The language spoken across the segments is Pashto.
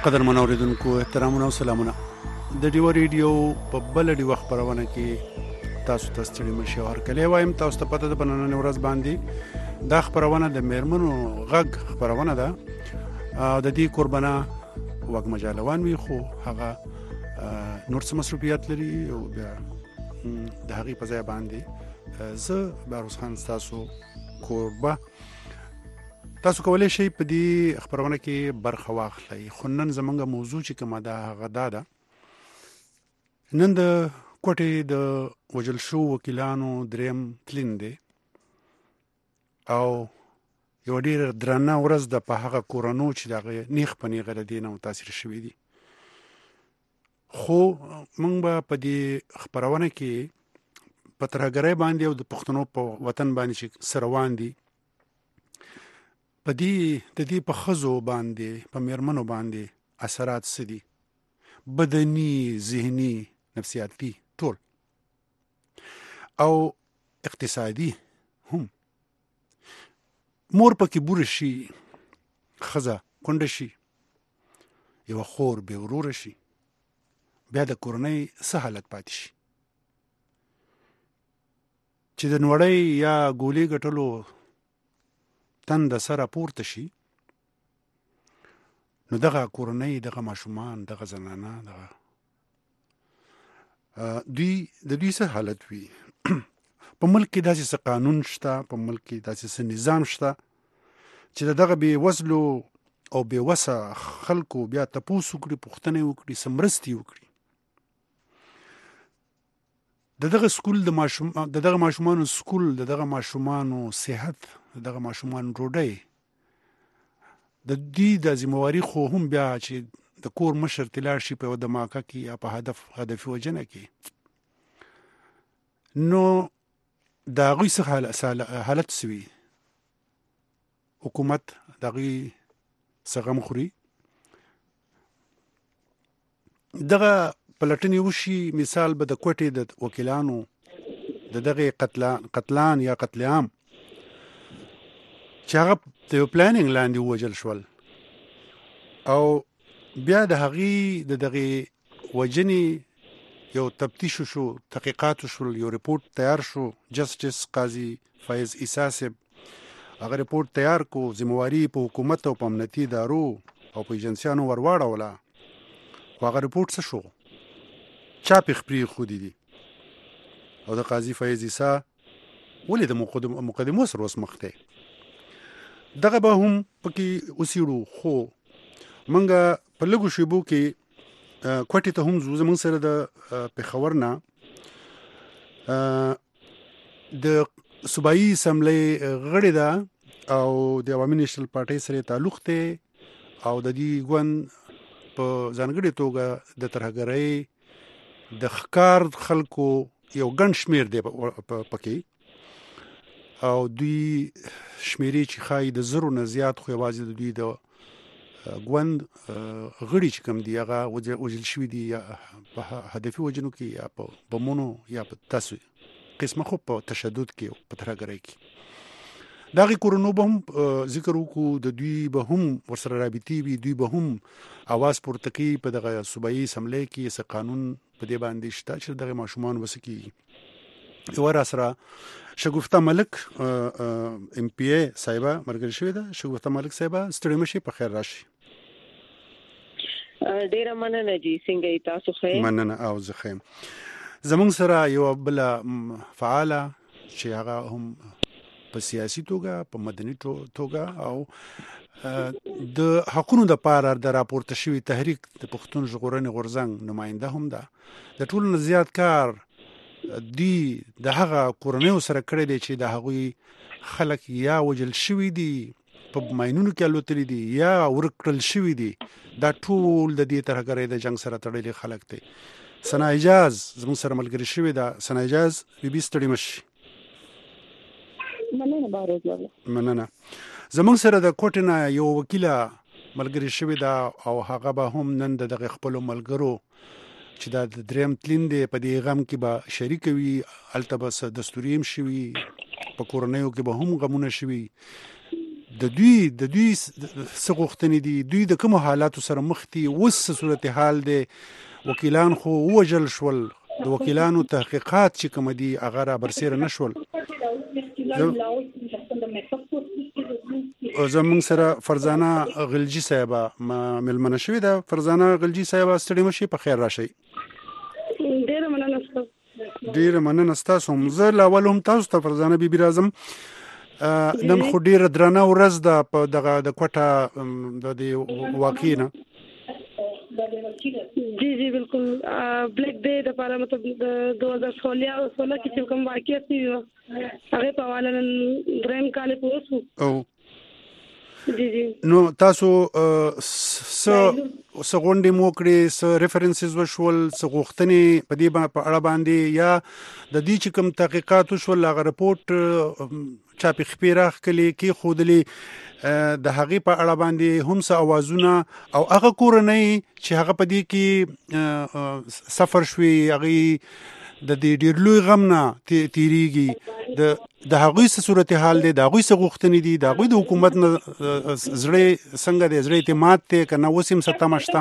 قدرمن اوریدونکو احترامونه او سلامونه د ډیو ریډیو په بل ډیو خبرونه کې تاسو ته ستړي مشي او هرکلی وایم تاسو ته پته ده په نننۍ ورځ باندې دا خبرونه د میرمنو غږ خبرونه ده د دې قربانه وګ مجالوان وي خو هغه نور څه مصروفیت لري او بیا د هغې په ځای باندې زه باروس خان ستاسو کوربه تاسو کولی شئ په دې خبرونه کې برخه واخلئ خو نن زموږ موضوع چې کومه ده هغه دا ده نن د کوټې د وژل شو وکیلانو دریم تلین دی او یو ډېر درنه ورځ ده په هغه کورنو چې د هغې نیغ په نیغه د دې نه متاثر شوي دي خو موږ به په دې خبرونه کې په ترهګرۍ باندې او د پښتنو په وطن باندې چې څه روان دي د دې په ښځو باندې په میرمنو باندې اثرات څه دي بدني ذهني نفسیاتي ټول او اقتصادي هم مور پکې بوره شي ښځه کونډه شي یوه خور بې وروره شي بیا د کورنۍ څه حالت پاتې شي چې د نوړۍ یا ګولې ګټلو تن د سره پورته شي نو دغه کورنۍ دغه ماشومان دغه زنانه دغه د دوی څه حالت وي په ملک کې داسې څه قانون شته په ملک کې داسې څه نظام شته چې دغه بې وزلو او بې وسه خلکو بیا تپوس وکړي پوښتنې وکړي څه مرستې وکړي د دغه ماشومانو سکول د دغه ماشومانو صحت د دغه ماشومانو ډوډۍ د دوی د ذمهواري خو هم بیا چې د کور مشر تلاړ شي په یوه دماکه کې یا په هدفي وجنه کې نو د هغوی څه حالت څه وي حکومت د هغوی څه غم خوري دغه پلټنې وشي مثال به د کوټې د وکیلانو د دغه قتلان یا قتل عام چې هغه د یو پلانینګ لاندې ووژل شول او بیا د هغې د دغې وژنې یو تفتیش شو تحقیقات شول یو رپورټ تیار شو جسټس قاضي فیض عیسی صاحب هغه رپورټ تیار کو ذمهواري په حکومت او په امنیتي ادارو او په ایجنسیانو ور واړوله خو هغه رپورټ څه شو چا پې پرېښودي دي او د قاضي فیض عیسی ولې د مقدمو سره اوس مخ دی دغه به هم پکې اوسېړو خو موږ په لږو شیبو کې کوټې ته هم ځو زموږ سره د پېښور نه د صوبایي اسمبلۍ غړې ده او د عوامي نیشنل پارټۍ سره تعلق دی او د دې ګوند په ځانګړې توګه د ترهګرۍ د ښکار خلکو یو ګڼ شمېر دی پکې او دوی شمیرې چې ښایي د زرو نه زیات خو یوازې د دوی د ګوند غړي چې کوم دي هغه وژل شوي دي یا په هدفي وژنو کې یا په بمونو یا په داسې قسمه خو په تشدد کې او په ترهګرۍ کې د هغې کورنو به هم ذکر وکړو د دوی به هم ورسره رابطې وي دوی به هم اواز پورته کوي په دغه صوبایي اسمبلۍ کې څه قانون په دې باندې شته چې دغه ماشومان وسه کېږي یوه را سره شګفته ملک ام پی ای صاحبه ملګرې شوې ده شګفته ملک صاحبه ستړي مه شئ په خیر راشئ ډیره مننه جی څنګه یې تاسو ښه مننه او زه ښه یم زموږ سره یوه بله فعاله چې هغه هم په سیاسي توګه په مدني توګه او د حقونو دپاره د راپورته شوي تحریک د پښتون ژغورنې غورځنګ نماینده هم ده د ټولو نه زیات کار دوی د هغه کورنیو سره کړی دی چې د هغوی خلک یا وژل شوي دي په ماینونو کې الوتلي دي یا ورک کړل شوي دي دا ټول د دې ترهګرۍ د جنګ سره تړلي خلک دی ثنا اجاز زموږ سره ملګرې شوې ده ثنا اجاز بیبي ستړي مه شي مننه زموږ سره د کوټې نه یو وکیله ملګرې شوې ده او هغه به هم نن د دغه خپلو ملګرو چې دا د دریم تلین دی په دې غم کې به شریک وي هلته به څه دستوري هم شوي په کورنیو کې به هم غمونه شوي د دوی څه غوښتنې دي، دوی د کوم حالاتو سره مخ دي، اوس صورتحال دی، وکیلان خو ووژل شول، د وکیلانو تحقیقات چې کوم دي هغه را برسېره نه شول. زمونږ سره فرزانه غلجي صاحبه مېلمنه شوې ده. فرزانه غلجي صاحبه ستړي مشي، په خیر راشئ. ډېره مننه ستاسو. زه له اول هم تاسو ته فرزانه بیبي راځم. نن خو ډېره درنه ورځ ده په دغه د کوټه د واقعې نه. जी बिल्कुल black day د لپاره مطلب 2016 کې چې کوم واقعي شي هغه په حواله نن دریم کال پوره شو. جی نو تاسو څه غونډې مو کړې، څه ریفرنسز وشول، څه غوښتنې په دې په اړه باندې، یا د دې چې کوم تحقیقات وشول هغه رپورټ چاپی خپې راخلي کې خودلې د هغې په اړه باندې هم څه اوازونه او هغه کورنۍ چې هغه په دې کې سفر شوي هغې د دې ډېر لوی غم نه تیریږي، د هغوی څه صورتحال دی، د هغوی څه غوښتنې دي، د هغوی د حکومت نه زړه څنګه دی، زړه اعتماد دی که نه اوس هم څه تمه شته؟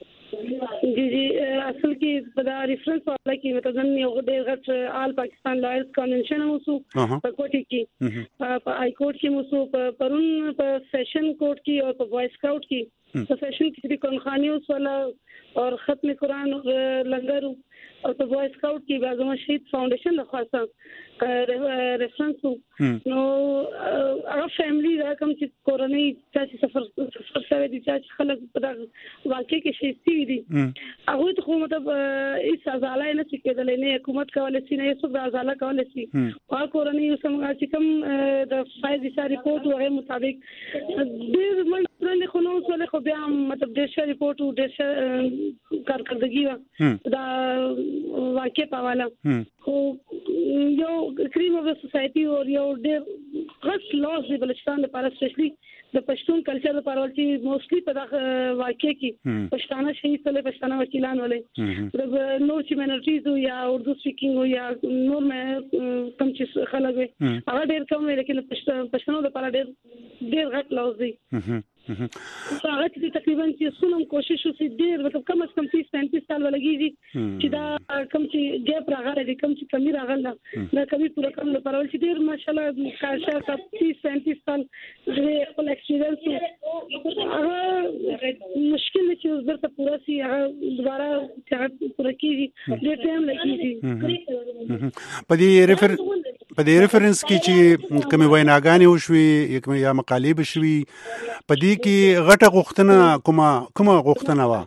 جی اصل کې په دا ریفرنس والا کې مطلب نن یو ډېر غټ آل پاکستان لایرز کنونشن مو سو په کوټ کې، په هاي کورټ کې مو سو، پرون په سیشن کورټ کې او په وایس کاوټ کې په سیشن کې د قانونخانیو والا اور ختم قرآن لنګر او په وایس کاوټ کې بعضو شهید فاونډیشن د خاصه ریفرنس نو هغه فیملی دا کوم چې کورنۍ چې سفر سره دي چې خلک په واقع کې شهید دي هغه ته خو مطلب هیڅ ازاله نه کېدلې، نه حکومت کولای شي، نه څوک ازاله کولای شي. هغه کورنۍ څنګه چې کوم د فایز ریپورت هغه مطابق ډېر منځ خو نو څه خو بیا مطلب د شری ریپورت او د کارکردګي دا واقع په حواله خو یو کریم اف سوسایټي او یو ډېر غټ لاس دی بلوچستان لپاره، سپیشلی د پښتون کلچر لپاره چې موستلی په دغه واقع کې پښتانه شهید ولې پښتانه وکیلان ولې د نور چې مینورټیز یا اردو سپیکینګ یا نور کم چې خلک هغه ډېر کم وي، لیکن پښتنو لپاره ډېر غټ لاس دی. هغه چې تقریبا چې سونم کوشش وکړي ډېر مطلب کم از کم 30-35 سال ولګي چې دا کم چې ګیپ راغلی دی، کم چې کمی راغله دا کمی پوره کم لپاره چې ډېر ماشاءالله کارشه 30-35 سال خپل ایکسپیرینس هغه مشکل چې ورته پوره شي هغه دوباره پوره کیږي ډېر ټایم لګي. په دې ریفرنس کې چې کومې ویناګانې وشوي یا مقالې به شوي په دې کې غټه غوښتنه کومه غوښتنه وه؟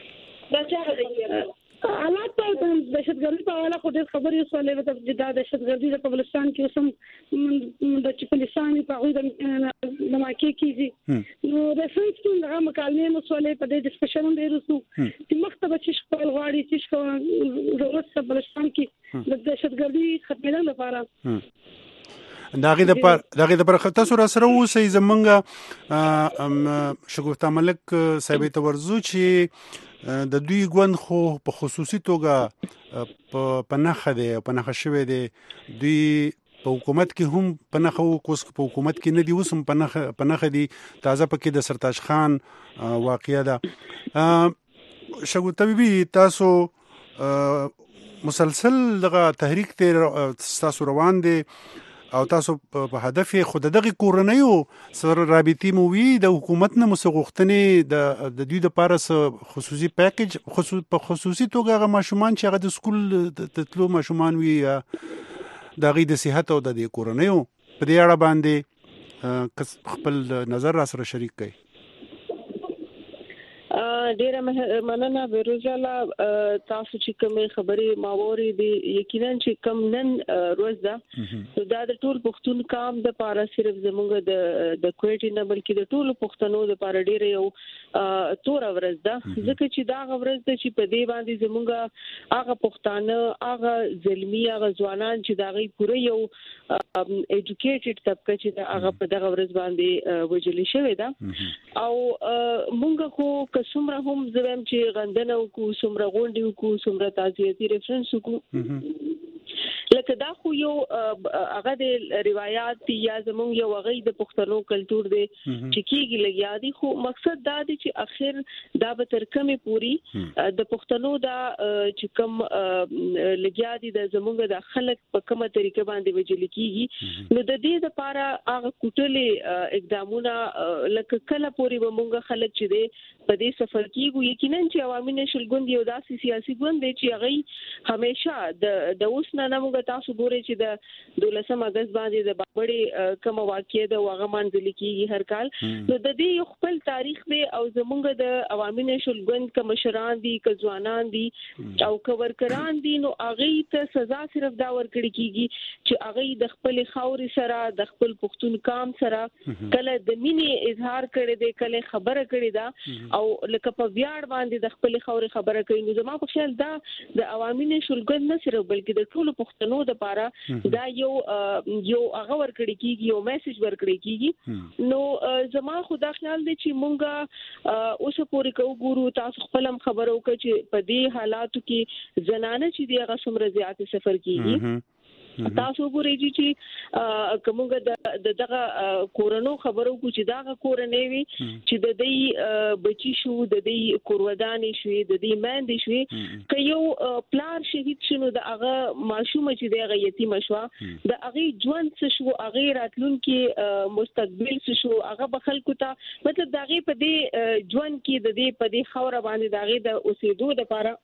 حالات په دهشتګردي په اړه خو ډېر خبرې وسولې مطلب دا دهشتګردي د بلوچستان کې اوس هم د چې پولیسانو په هغوی د واقع کېږي نو ریفرنس کې هغه مکالمې وسولې په دې ډسکشن هم ډېر وسو چې مختلف چې خپل غواړي چې ضرورت په بلوچستان کې د دهشتګردي ختمېدو لپاره داغه د پر تاسو را سره اوسې زمونږ شګوفتا ملک صاحب ته ورزو چې د دوی ګوند خو په خصوصي توګه په نخښه دی په نخښه شوی دی، دوی په حکومت کې هم په نخښه کوس په حکومت کې نه دی اوس هم په نخښه دی. تازه پکې د سرتاج خان واقعیا ده. شګوفتا بیبي تاسو مسلسل دغه تحریک تاسو روان دی او تاسو په هدف خود دغه کورنیو سره رابطې مو وي، د حکومت نه مسغوختنې د دوی د پاره خصوصي پیکیج په خصوصي توګه هغه ماشومان چې هغه د سکول د تلو ماشومان وي د غي د صحت او د کورنیو په دې اړه باندې خپل نظر را سره شریک کړئ. ډیره مننه بیروزاله تاسو چې کوم خبرې ماوري دي یقینا چې کوم نن روز ده دا د ټول پښتون کام د پاره صرف زموږ د کوټي نه بلکې د ټول پښتنو د پاره ډیره یو تور ورځ ده ځکه چې دا ورځ ده چې په دې باندې زموږ هغه پښتانه هغه ظلمي هغه ځوانان چې دا غي پوره یو ایجوکیټډ طبقه چې هغه په دغه ورځ باندې وجلی شوی ده او موږ خو څومره هم زویم چې غندنه وکړو څومره غونډې وکړو څومره تعزیتي ریفرنس وکړو لکه دا خو یو هغه د روایت یا زمونږ یو هغه د پښتنو کلچر دی چې کیږي لګیا دي خو مقصد دا دی چې اخر دا به تر کومه پوری د پښتنو دا چې کوم لګیا دي د زمونږ د خلک په کومه طریقه باندې وجل کیږي نو د دې لپاره هغه کوټلې اقدامونه لکه کله پوری ومونږ خلک چې دی په دې سفر کیږي یقینا چې عوامي نشل ګوند یو داسې سیاسي ګوند دی چې هغه همیشه د اوس نه موږ تاسو ګورئ چې د 12 اگست باندې د بابړې کوم واقعې د واغه منځل کیږي هر کال نو د دې یو خپل تاریخ دی او زمونږ د عوامي نشل ګوند کمشران دي کځوانان دي او کورکران دي نو هغه ته سزا صرف دا ورکړي کیږي چې هغه د خپل خاوري سره د خپل پښتون کام سره کله د مینې اظهار کړي دي کله خبره کړي دا او لکه په ویاړ باندې د خپل خاوري خبره کوي نو زما په خیال دا د عوامي نشل ګوند نه صرف بلکې د ټولو پښتنو د لپاره دا یو هغه ورکړي کیږي یو میسج ورکړي کیږي نو زما خدا خیال دی چې مونږه اوس پورې کوو تاسو خپل خبرو کې چې په دې حالاتو کې زنانه چې دی هغه څومره زیات سفر کیږي تاسو ګورئ چې کومه دغه کورونو خبرو کو چې دا کورنۍ وي چې د دې بچی شو د دې کورودانې شوې د دې ماندې شوې که یو پلار شهید شنو د هغه ماشومه چې د یتیم شو د هغه ژوند څه شو هغه راتلونکي مستقبل څه شو هغه به خلکو ته مطلب د هغه په دې ژوند کې د دې په دې خوره باندې د هغه د اوسېدو لپاره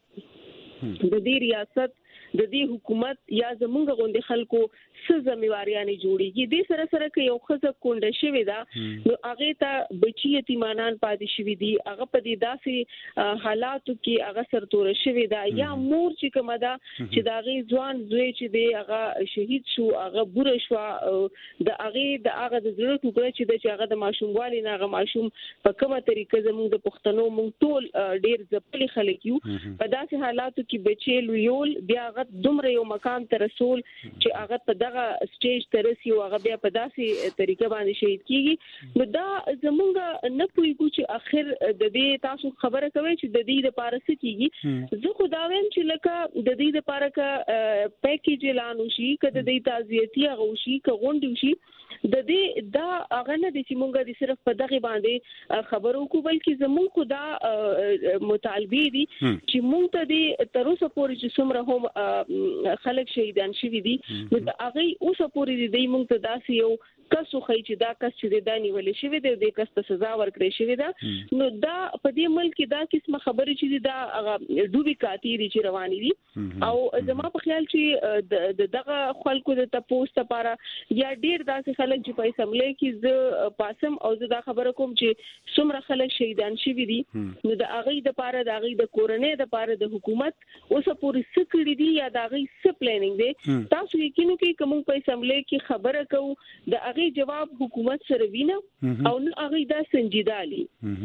د دې ریاست د دې حکومت یا زمونږ غوندي خلکو څه ځمېواریانه جوړیږي د سره سره کې یو خزه کونډه شوی دا نو هغه ته بچی یتیمانان پاتې شوی دي هغه په دې داسې حالاتو کې هغه سرتور شوی دا یا مور چې کومه دا چې دا غي ځوان زوی چې دی هغه شهید شو هغه بوره شو د هغه د زړه ټوکړه چې د هغه د ماشوموالي نه هغه ماشوم په کومه طریقه زموږ د پښتنو مونږ ټول ډیر ځپلي خلک یو په داسې حالاتو کې بچي لویول بیا دومره یو مقام ته رسول چې هغه په دغه سټیج ته رسي او هغه بیا په داسې طریقه باندې شهید کیږي نو دا زمونږ نه پوهیږو چې اخر د دې تاسو خبره کوي چې د دې لپاره څه کیږي زه خو دا وایم چې لکه د دې لپاره ک پیکیج اعلان وشي ک د دې تعزیتي غوشي ک غونډي وشي د دې دا هغه نه دي چې مونږ د صرف په دغه باندې خبرو کو بلکې زمونږ خو دا مطالبه دي چې مونږ ته د تر اوسه پورې چې څومره هم خلک شهیدان شوي دي نو هغه اوسه پورې د مونږ ته داسې یو کسو خی چې دا کس چې د نیولې شوی دی د کس ته سزا ورکړې شوی ده نو دا په دې ملک دا قسمه خبرې چې دا هغه ډوبي کاتی دي چې رواني دي او زما په خیال چې دغه خلکو د تپوس لپاره یا ډیر داسې خلک چې په اسمبلی کې ز پاسم او زه دا خبره کوم چې څومره خلک شهیدان شوي دي نو د هغه د لپاره د هغه د کورنۍ د لپاره د حکومت اوسه پورې څه کړی دي یا د هغه څه پلانینګ دي تاسو یقینو کې کوم په اسمبلی کې خبره کوو د جواب حکومت سره وینه او نو هغه دا سنجیدالي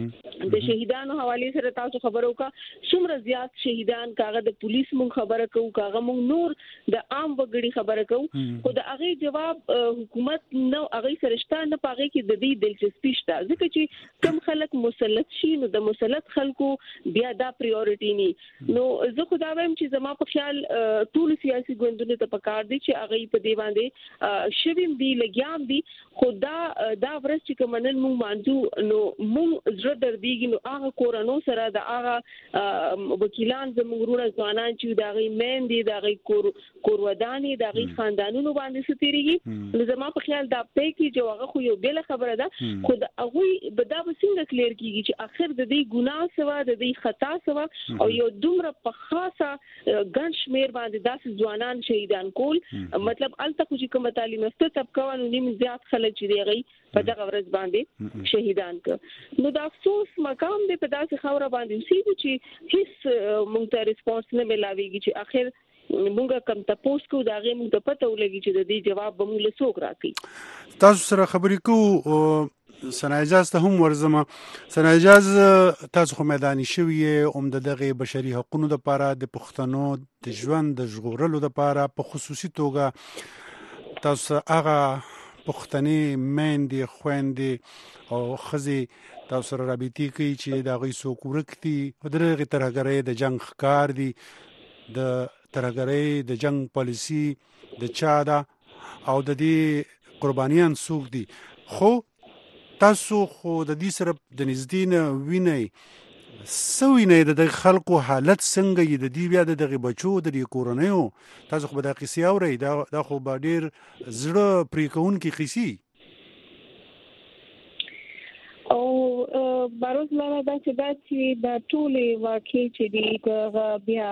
د شهیدانو حواله سره تاسو خبرو کا څومره زیات شهیدان کاغه د پولیس مون خبره کوو کاغه مون نور د عام وګړي خبره کوو خو د هغه جواب حکومت نو هغه سره شته نه پاغه کې د دې دلچسپي شته ځکه چې کم خلک مسلط شي نو د مسلط خلکو بیا دا پریورټی ني نو زه خو دا وایم چې زما په خیال ټول سیاسي ګوندونو ته پکار دي چې هغه په دې باندې شویم دي لګیام دي خدا ورځ چې کومنن مونږ مانځو نو مونږ زړه درديږي نو هغه کورونو سره د هغه وکیلان زموږ ورونه ځوانان چې دا غي مین دي دا غي کوروداني دا غي خاندانونو باندې ستيريږي نو زما په خیال دا پېکی چې هغه خو یو بل خبره ده خو هغه به دا وسنګ کلیر کیږي چې اخر د دې ګناه سوا د دې خطا سوا او یو دومره په خاصه ګڼ شمیر باندې داسې ځوانان شهیدان کول مطلب الته خو چې کوم تعلیم است طبقه نیم زیات خلک چې دی په دغه ورځ باندې شهیدان ک نو د افسوس مقام دی په داسې خوره باندې اوسېږي چې هیڅ مونږ ته ریسپانس نه ملاويږي چې اخر مونږه کم تاسو کو دا غي مونږ ته پته ولګي چې د دې جواب به مونږ له څوک راکړي تاسو سره خبرې کوو سناجاز ته هم ورزمه سناجاز تاسو خو میداني شوی اوم دغه بشري حقوقو لپاره د پښتنو د ژوند د ژغورلو لپاره په خصوصي توګه تاسو هغه پښتني مېندې خويندې او خزي تاسو سره رابطي کوي چې دا غي سو کورکتي او درغه ترګره د جنگ ښکار دي د ترهګرۍ د جنگ پالیسی د چا ده او د دې قربانیان څوک دي. خو تاسو خو د دې سره د نږدې نه وینئ سوینه د خلکو حالت څنګه یې د دې بیا د بچو د دې کورنیو تاسو خو به دا قصې اورئ دا خو به ډېر زړه پرې کوونکې قصې او باروز لاله دا چې د ټولې واقعي چې دی بیا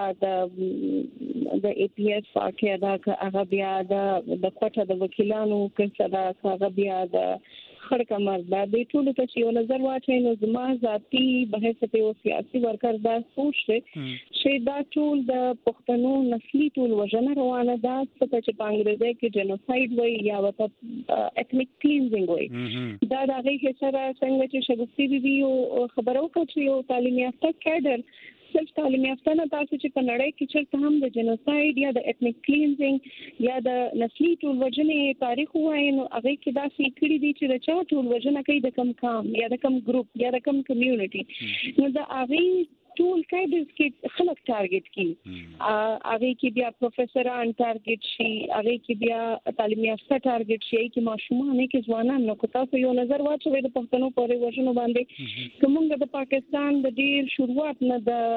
د ای پی ایس واقعي دا هغه بیا د کوټه د وکیلانو کیسه دا هغه بیا د خړک مردا د ټولو ته یو نظر واچي نو زما ذاتی بحث ته او سیاسي ورکر دا سوچ چې دا ټول د پښتنو نسلي ټول وژنه روانه ده چې په انګریزي کې جنوساید وایي یا وته اټنیک کلینزینګ وایي دا د هغه سره څنګه چې شګفتي بي او خبرو کوي او تعلیم یافته کډر صرف تعلیم یافته نه تاسو چې په نړۍ کې چیرته هم د جنوساید یا د اټنیک کلینزینګ یا د نسلي ټول وژنې تاریخ وایي نو هغه کې دا فکر دي چې د چا ټول وژنه کوي د کم قام یا د کم ګروپ یا د کم کمیونټي نو دا هغه ټول کایډز کې خلک ټارګټ کی هغه کې بیا پروفیسوران ټارګټ شي هغه کې بیا تعلیم یافته ټارګټ شي چې ماشومان کې ځوانان نو تاسو یو نظر واچوي د پښتنو پورې وژنو باندې کومه د پاکستان د ډیر شروعات نه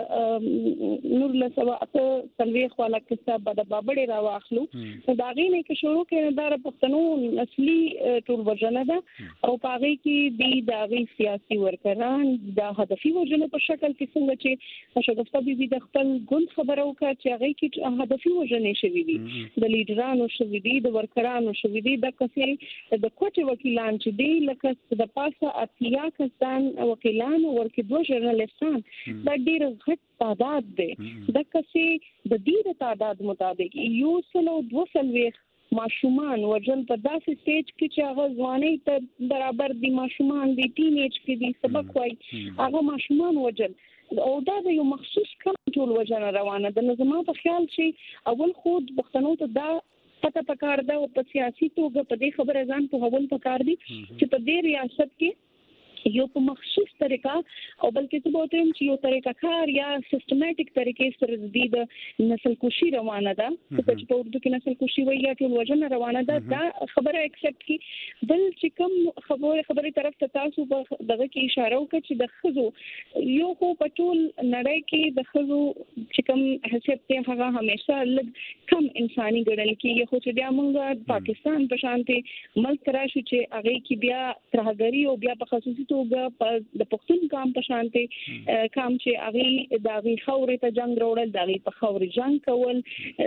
د نور له سوا اته تلويخ والا کتاب د بابړې راواخلو دا غي نه کې شروع کړي د پښتنو نسلي ټول وژنه ده او پاره کې د غي سیاسي ورکران د هدفي وژنو په شکل کې څنګه چې شګفته بي د خپل ګوند خبرو کا چې هغه کې هدفي وژنې شوی دي د لیډرانو شوی دي د ورکرانو شوی دي د کسې د کوټه وکیلان چې دی لکه د پاسه اتیا کسان وکیلان ورکې دوه ژورنالیستان د ډیر غټ تعداد دی د کسې د دې تعداد مطابق یو سلو 200 ماشومان وجل په داسې سټیج کې چې هغه ځواني ته برابر دي ماشومان دي ټین ایج کې دي سبق وایي هغه ماشومان وجل او دا د یو مخصوص کنټرول وجنه روانه د نظام په خیال چې اول خود پښتنو ته دا پته پکار ده او په سیاسي توګه په دې خبره ځان په اول پکار دي چې په دې ریاست کې یو په مخصوص طریقه او بلکې څه بوته چې یو طریقه کار یا سیستماتیک طریقې سره د نسل کشي روانه ده چې په اردو کې نسل کشي وایي یا ټول وژنه روانه ده دا خبره ایکسپټ کی بل چې کوم خبره طرف ته تاسو دغه کې اشاره وکړه چې د خزو یو خو په ټول نړۍ کې د خزو چې کوم حیثیت ته هغه همیشه لږ کم انساني ګڼل کېږي خو چې بیا موږ پاکستان په شانتي ملک راشو چې هغه کې بیا ترهګری او بیا په خصوصي د پښتون قام په شانته قام چې هغه د هغه خوري ته جنگ وروړل د هغه په خوري جنگ کول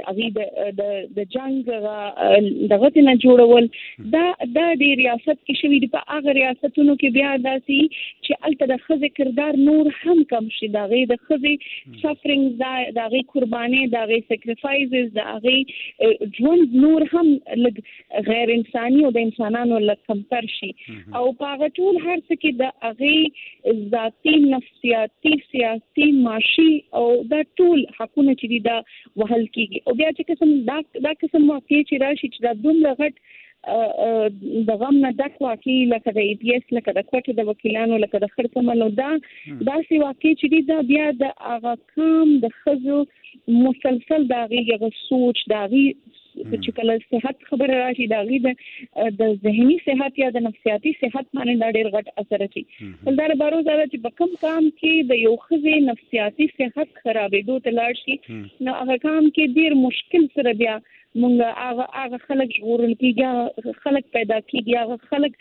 هغه د جنگ دغه نه جوړول دا د ریاست کې شوی دی په هغه ریاستونو کې بیا داسي چې الته د خزې کردار نور هم کم شي د هغه د خزې سفرینګ د هغه قرباني د هغه سیکریفایسز د هغه ژوند نور هم غیر انساني او د انسانانو لکه کمتر شي او په هغه ټول هر څه کې د هغه ذاتي نفسیاتي سیاسي معاشي او د ټول حقونه چې دي دا وهل کیږي او بیا چې قسم دا قسم واقعي چې راشي چې د دومره غټ د غم نه ډک واقعي لکه د ای پی ایس لکه د کوټه د وکیلانو لکه د خرڅمنو دا سي واقعي چې دي دا بیا د هغه کم د خزو مسلسل د هغه سوچ د هغه چې کله صحت خبره راشي دا غي د ذهني صحت یا د نفسیاتي صحت باندې دا ډېر غټ اثر کوي بلدار بارو زړه چې بکم کام کې د یو خزي نفسیاتي صحت خرابېدو ته لاړ شي نو هغه کام کې ډېر مشکل سره بیا مونږ هغه خلک ورل کېږي خلک پیدا کېږي هغه خلک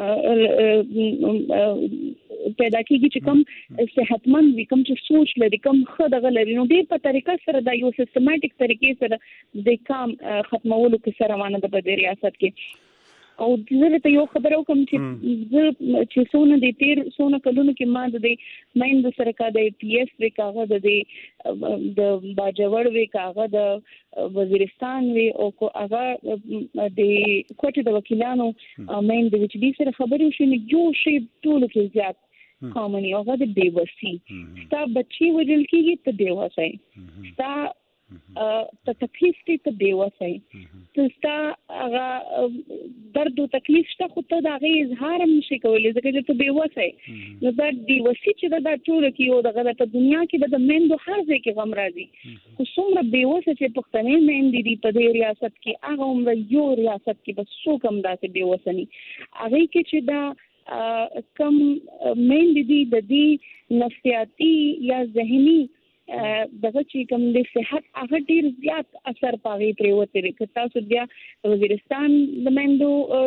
پیدا کېږي چې کوم صحتمند وي کوم چې سوچ لري کوم خدغه لري نو دې په طریقه سره د یو سیستماتیک طریقې سره د کام ختمولو کې سره روانه ده په ریاست کې او زه ته یو خبرو کوم چې څونه د تیر څونه کلونو کې ما د مایند سره کا د پی ایس وی کاغه د باجوړ وی کاغه د وزیرستان وی او کو هغه د کوټه د وکیلانو مایند د چې سره خبرو شنه جو شی ټول کې زیات کامنی هغه د بیوسی ستا بچي وجل کېږي ته بیوسی ستا ته تکلیف ته بیوسی تستا هغه درد او تکلیف شته خو ته دا غي اظهار هم نشي کولای ځکه چې ته بے وسه نو دا دی وسی چې دا ټول کې یو دغه په دنیا کې د مندو هر ځای کې غم راځي خو څومره بے وسه چې پښتنې مندې دي په دې ریاست کې هغه عمر یو ریاست کې بس څو کم داسې بے وسه ني هغه کې چې دا کم مندې دي د دې نفسیاتي یا ذهني دغه چې کوم د صحت هغه ډیر زیات اثر پاغي پریوته لري که تاسو بیا وزیرستان د مندو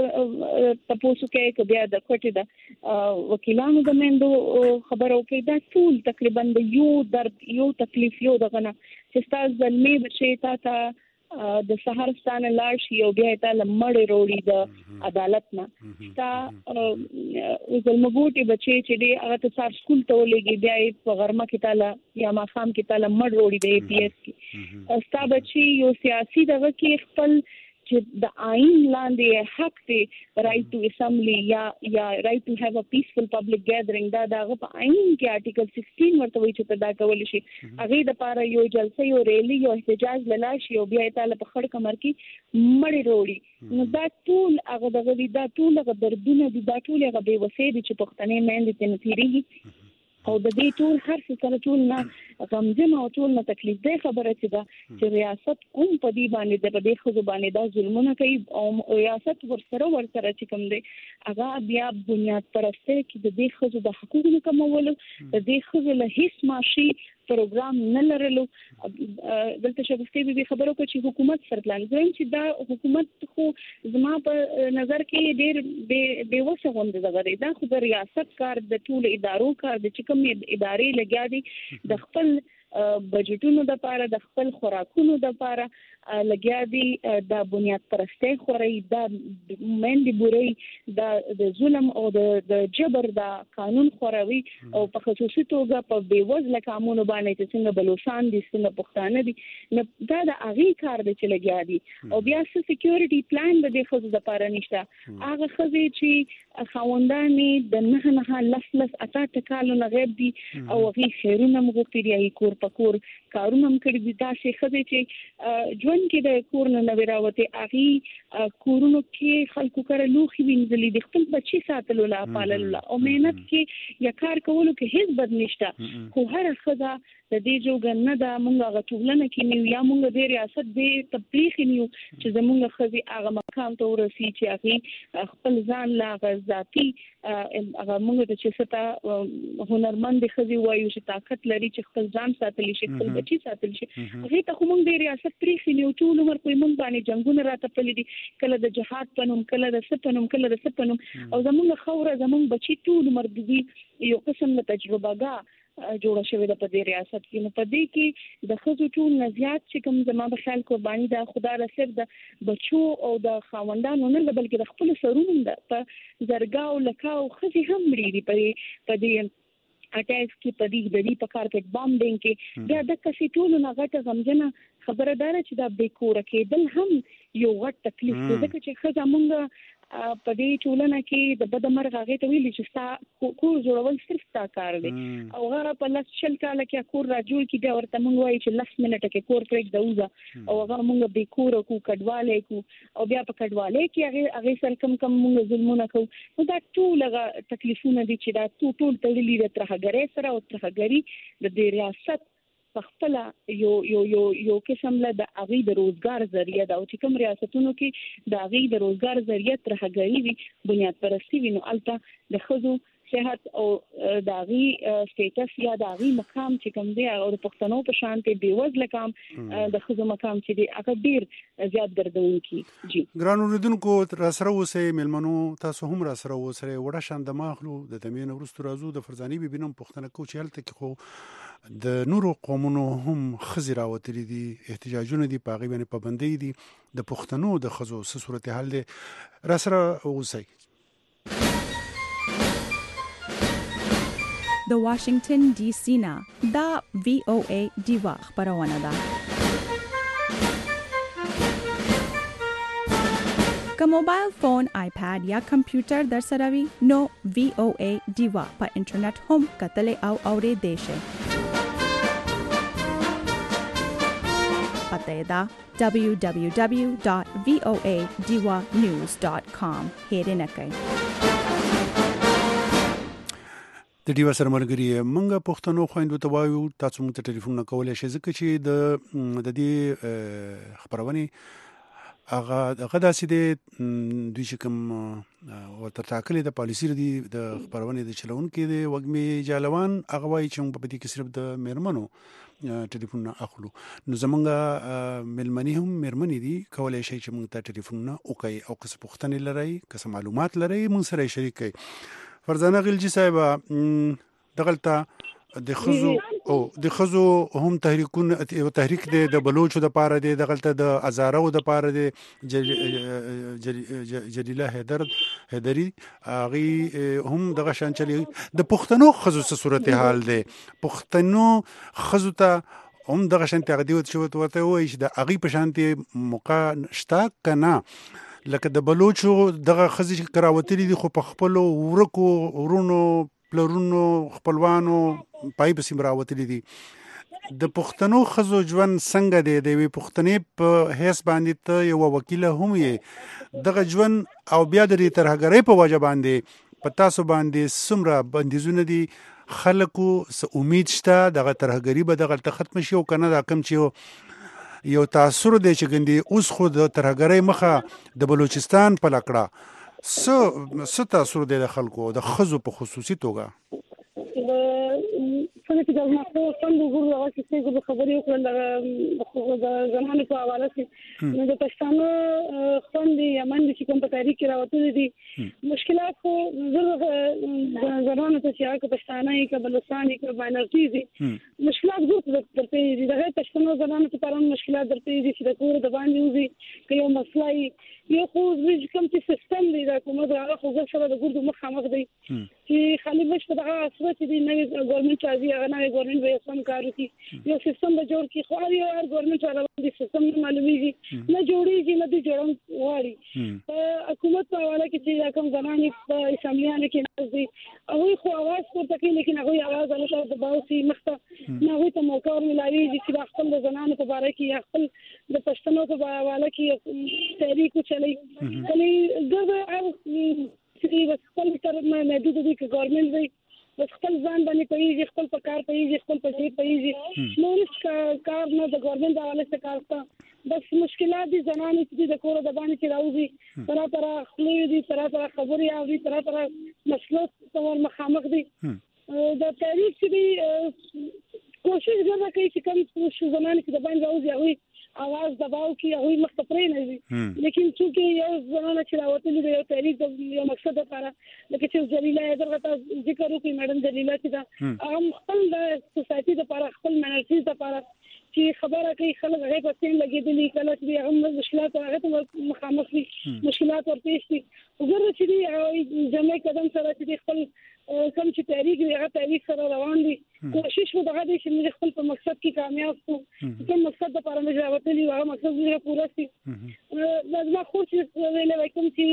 تاسو کې بیا د کوټه د وکیلانو د مندو خبرو کې دا ټول تقریبا د یو درد یو تکلیف یو دغه نه چې تاسو ځلمي بچی تا د سهارستان لاړ شي او بیا ته لمړې وروړي د عدالت نه تا زلمګوټي بچي چې دی هغه ته سار سکول ته ولېږي بیا په غرمه کې تعالی یا ماخام کې تعالی مړ وروړي د اي پي اس کې استا بچي یو سیاسي دغه کې خپل چې د آئین لاندې حق دی رائټ ټو اسمبلی یا رائټ ټو هاف ا پیسفل پبلک ګیدرینګ دا په آئین کې آرټیکل 16 ورته وایي چې دا کول شي هغه د پاره یو جلسه یو ریلی یو احتجاج لاله شي او بیا تعالی په خړ کمر کې مړی وروړي نو دا ټول هغه دغه دا ټول هغه دردونه دي دا ټول هغه بے وسې دي چې پښتنې مېندې ته نتیریږي او د دې ټول هر څه سره ټول نه غمجن او ټول نه تکلیف ده خبره چې ریاست کوم په دې باندې د دې خو باندې دا ظلمونه کوي او ریاست ورسره چې کوم دی هغه بیا بنیاد پرسته کې د دې خو د حقوقو کمولو د دې خو له هیڅ ماشي پروګرام نه لرلو دلته شګفتي به خبرو کوي چې حکومت سرپلان زم چې دا حکومت خو زما په نظر کې ډېر بے وسه غوند دغه دا خو د ریاست کار د ټول ادارو کار د چې کوم ادارې لګیا دي د خپل بجټونو د پاره د خپل خوراکونو د پاره لګیا دي د بنیاد پرسته خوري د مندي بوري د ظلم او د جبر د قانون خوروي او په خصوصي توګه په بیوزله قانون باندې چې څنګه بلوچستان دي څنګه پښتانه دي دا د اغي کار دی چې لګیا دي او بیا سکیورټي پلان د دې خصوصي د پاره نشته هغه خزي چې خوندانې د نه لس اتا ټکالو نه غیب دي او هغه خیرونه مغفري ای کور پکور کارونه هم کړی دي دا شي خزي چې ژوند کې د کور نه نوراوته اغي کورونو کې خلکو کړه لوخي وینځلې د خپل بچي ساتلو لا پالل او مهنت کې یا کار کولو کې هیڅ بد نشته خو هر خزه د دې جوګ نه دا مونږه غټولنه کې نیو یا مونږ د ریاست د تبلیغ نیو چې زمونږ خزي هغه مقام ته ورسي چې هغه خپل ځان لا غزاتي هغه مونږ ته چې ستا هنرمند خزي وایو چې طاقت لري چې خپل ځان ساتلی شي خپل بچي ساتلی شي هغه ته مونږ د ریاست پریخي نیو ټول عمر په مونږ باندې جنگونه راته پلي دي کله د جهاد پنوم کله د سپنوم کله د سپنوم او زمونږ خوره زمونږ بچي ټول عمر دي یو قسم د تجربه جوړه شوې ده په دې ریاست کې نو په دې کې د خزو ټول نزيات چې کوم زما په خیال قرباني ده خدا رسېب د بچو او د خاوندانو نه بلکې د خپل سرونو ده په زرګاو لکاو خزي هم لري په دې اټیک کې په دې د دې په کارپټ بامبینګ کې دا د کسي ټول نه غټه غمجنه خبردار چې دا بیکوره کېدل هم یو غټ تکلیف دی ځکه چې خزه مونږ په دې ټولنه کې د بدمرغ هغه ته ویل چې ستا کور جوړول صرف تا کار دی او هغه په لاس شل کاله کې کور را جوړ کی دا ورته مونږ وایي چې لاس منټه کې کور پرېږ دوزه او هغه مونږ به کور کو کډواله کو او بیا په کډواله کې هغه سر کم مونږ ظلمونه کو نو دا ټول هغه تکلیفونه دي چې دا ټول تړلي د ترهګری سره او ترهګری د دې ریاست خپل یو قسم له د اغي د روزګار ذریعہ دا او چې کوم ریاستونو کې د اغي د روزګار ذریعہ ترهګری وي بنیاد پرستی وي نو البته د خزو صحت او د اغي سټیټس یا د اغي مقام چې کوم دی او د پښتنو په شان ته بیوزله کام د خزو مقام چې دی هغه ډیر زیات دردونکي جی ګران اوریدونکو را سره اوسې ملمنو تاسو هم را سره اوسئ وړه شان د ماخلو د تمین ورستو رازو د فرزاني ببینم پښتنه کو چې هلته کې خو د نورو قومونو هم خزي راوتلي دي احتجاجونه دي پاغي باندې پابندۍ دي د پښتنو د خزو صورتحال دي را سره اوسئ د واشنگټن ډي سي نه دا VOA دیوا خبرونه ده که موبایل فون آیپاد یا کمپیوټر در سره وي نو VOA دیوا په انټرنیټ هم کتل او اورېدای شئ پته ده www.voadiwanews.com هېرنه کوي. د ډیوا سره ملګری منګه پښتنو خويندو ته وایو تاسو موږ ته ټلیفون کولای شئ ځکه چې د دې خبرونه هغه داسې د دوی چې کوم ورته ټاکلې د پالیسي د خبرونه د چلون کې د وګمي جالوان هغه وایي چې موږ په دې کې صرف د میرمنو ټلیفون اخلو. نو زمونږه ملمنې هم میرمنې دي کولای شي چې موږ ته ټلیفون وکړي او که څه پوښتنې لري که څه معلومات لري موږ سره شریک کړئ. فرزانه غلجی صاحب دغلطه د خزو هم تحریک د بلوچو د پاره دی دغلطه د ازارو د پاره دی جلیله حیدری اغي هم دغه شان چلی د پښتنو خزو څه صورتحال دی پښتنو خزو ته هم دغه شان تغدیوت شو ورته وایي چې د اغي په شانتي موقع شتا کنه لکه د بلوچو دغه خزي کراوتلي دي خو په خپل ورکو ورونو پلرونو خپلوانو پای په سیم راوتلي دي. د پښتنو خزو ژوند څنګه دی د وی پښتنې په هیڅ باندې ته یو وکیل هم یې دغه ژوند او بیا د ترهګرۍ په وجه باندې په تاسو باندې سمره بندیزونه دي خلکو څه امید شته دغه ترهګری به دغه ختم شي او کنه دا کم چې یو تاثیر دی چې ګندي اوس خو د ترهګرۍ مخه د بلوچستان په لکړه څه تاثیر دی د خلکو د خزو په خصوصي توګه څنګه چې د ماخو څنګه ګورو هغه چې څنګه خبرې وکړل د زمانه په حواله کې نو د پښتانه خوندې یمن چې کوم په تاریخ کې راوتلي دي مشکلات خو زمانه ته چې هغه پښتانه یې کبلستان یې کبانرتي دي مشکلات ګورته درته دي دغه پښتنو زمانه ته پرون مشکلات درته دي چې د کور د باندې وزي که یو مسله یو خو کوم چې سیستم دی د حکومت هغه خو سره د ګردو مخامخ دی چې خالي بش په دغه اصل چې دی نوې ګورنمنت راځي هغه نوې ګورنمنت به سم کار وکړي یو سیستم به جوړ کړي خو هر ګورنمنت راوړي سیستم نه معلومیږي نه جوړیږي نه دی جوړون غواړي حکومت په حواله کې چې کوم زمانه په اسمبلیانو کې نازي هغه خو आवाज پورته کوي لیکن هغه आवाज هغه د باوسي مخته نه هغه ته موقع ملایي چې خپل د زنانو په اړه کې خپل د پښتنو په حواله کې تحریک چلی کله ګرځي چې خپل تر محدود دي چې ګورنمنت وي بس خپل ځان باندې پیږي خپل په کار پیږي خپل په شي پیږي نو کار نه د ګورنمنت حواله څخه کار تا بس مشکلات دي زنانه چې د کور د باندې چې راوځي طرح خپلې دي طرح خبري او دي طرح مسلو تور مخامخ دي د تاریخ چې کوشش غواړي چې کوم څه زمانه کې د باندې راوځي هغه आवाज دباو کی هغه مختفرې نه دي لیکن چې یو زمانه چې راوتلي دی یو تاریخ یو مقصد لپاره لکه چې جلیله درغه ذکر وکړي میډم جلیله چې دا هم خپل د سوسایټي لپاره خپل منرټیز لپاره چې خبره کوي خلک هغه په سین لګیدلي کله چې هم مشکلات هغه مخامخ دي مشکلات ورپېښ دي وګوره چې جمعي قدم سره چې خپل کوم چې تاریخ هغه تاریخ سره روان دي کوشش وکړه چې موږ خپل په مقصد کې کامیاب شو کوم مقصد لپاره موږ راوتلي هغه مقصد یې پوره شي لازم خو چې ویلې کوم چې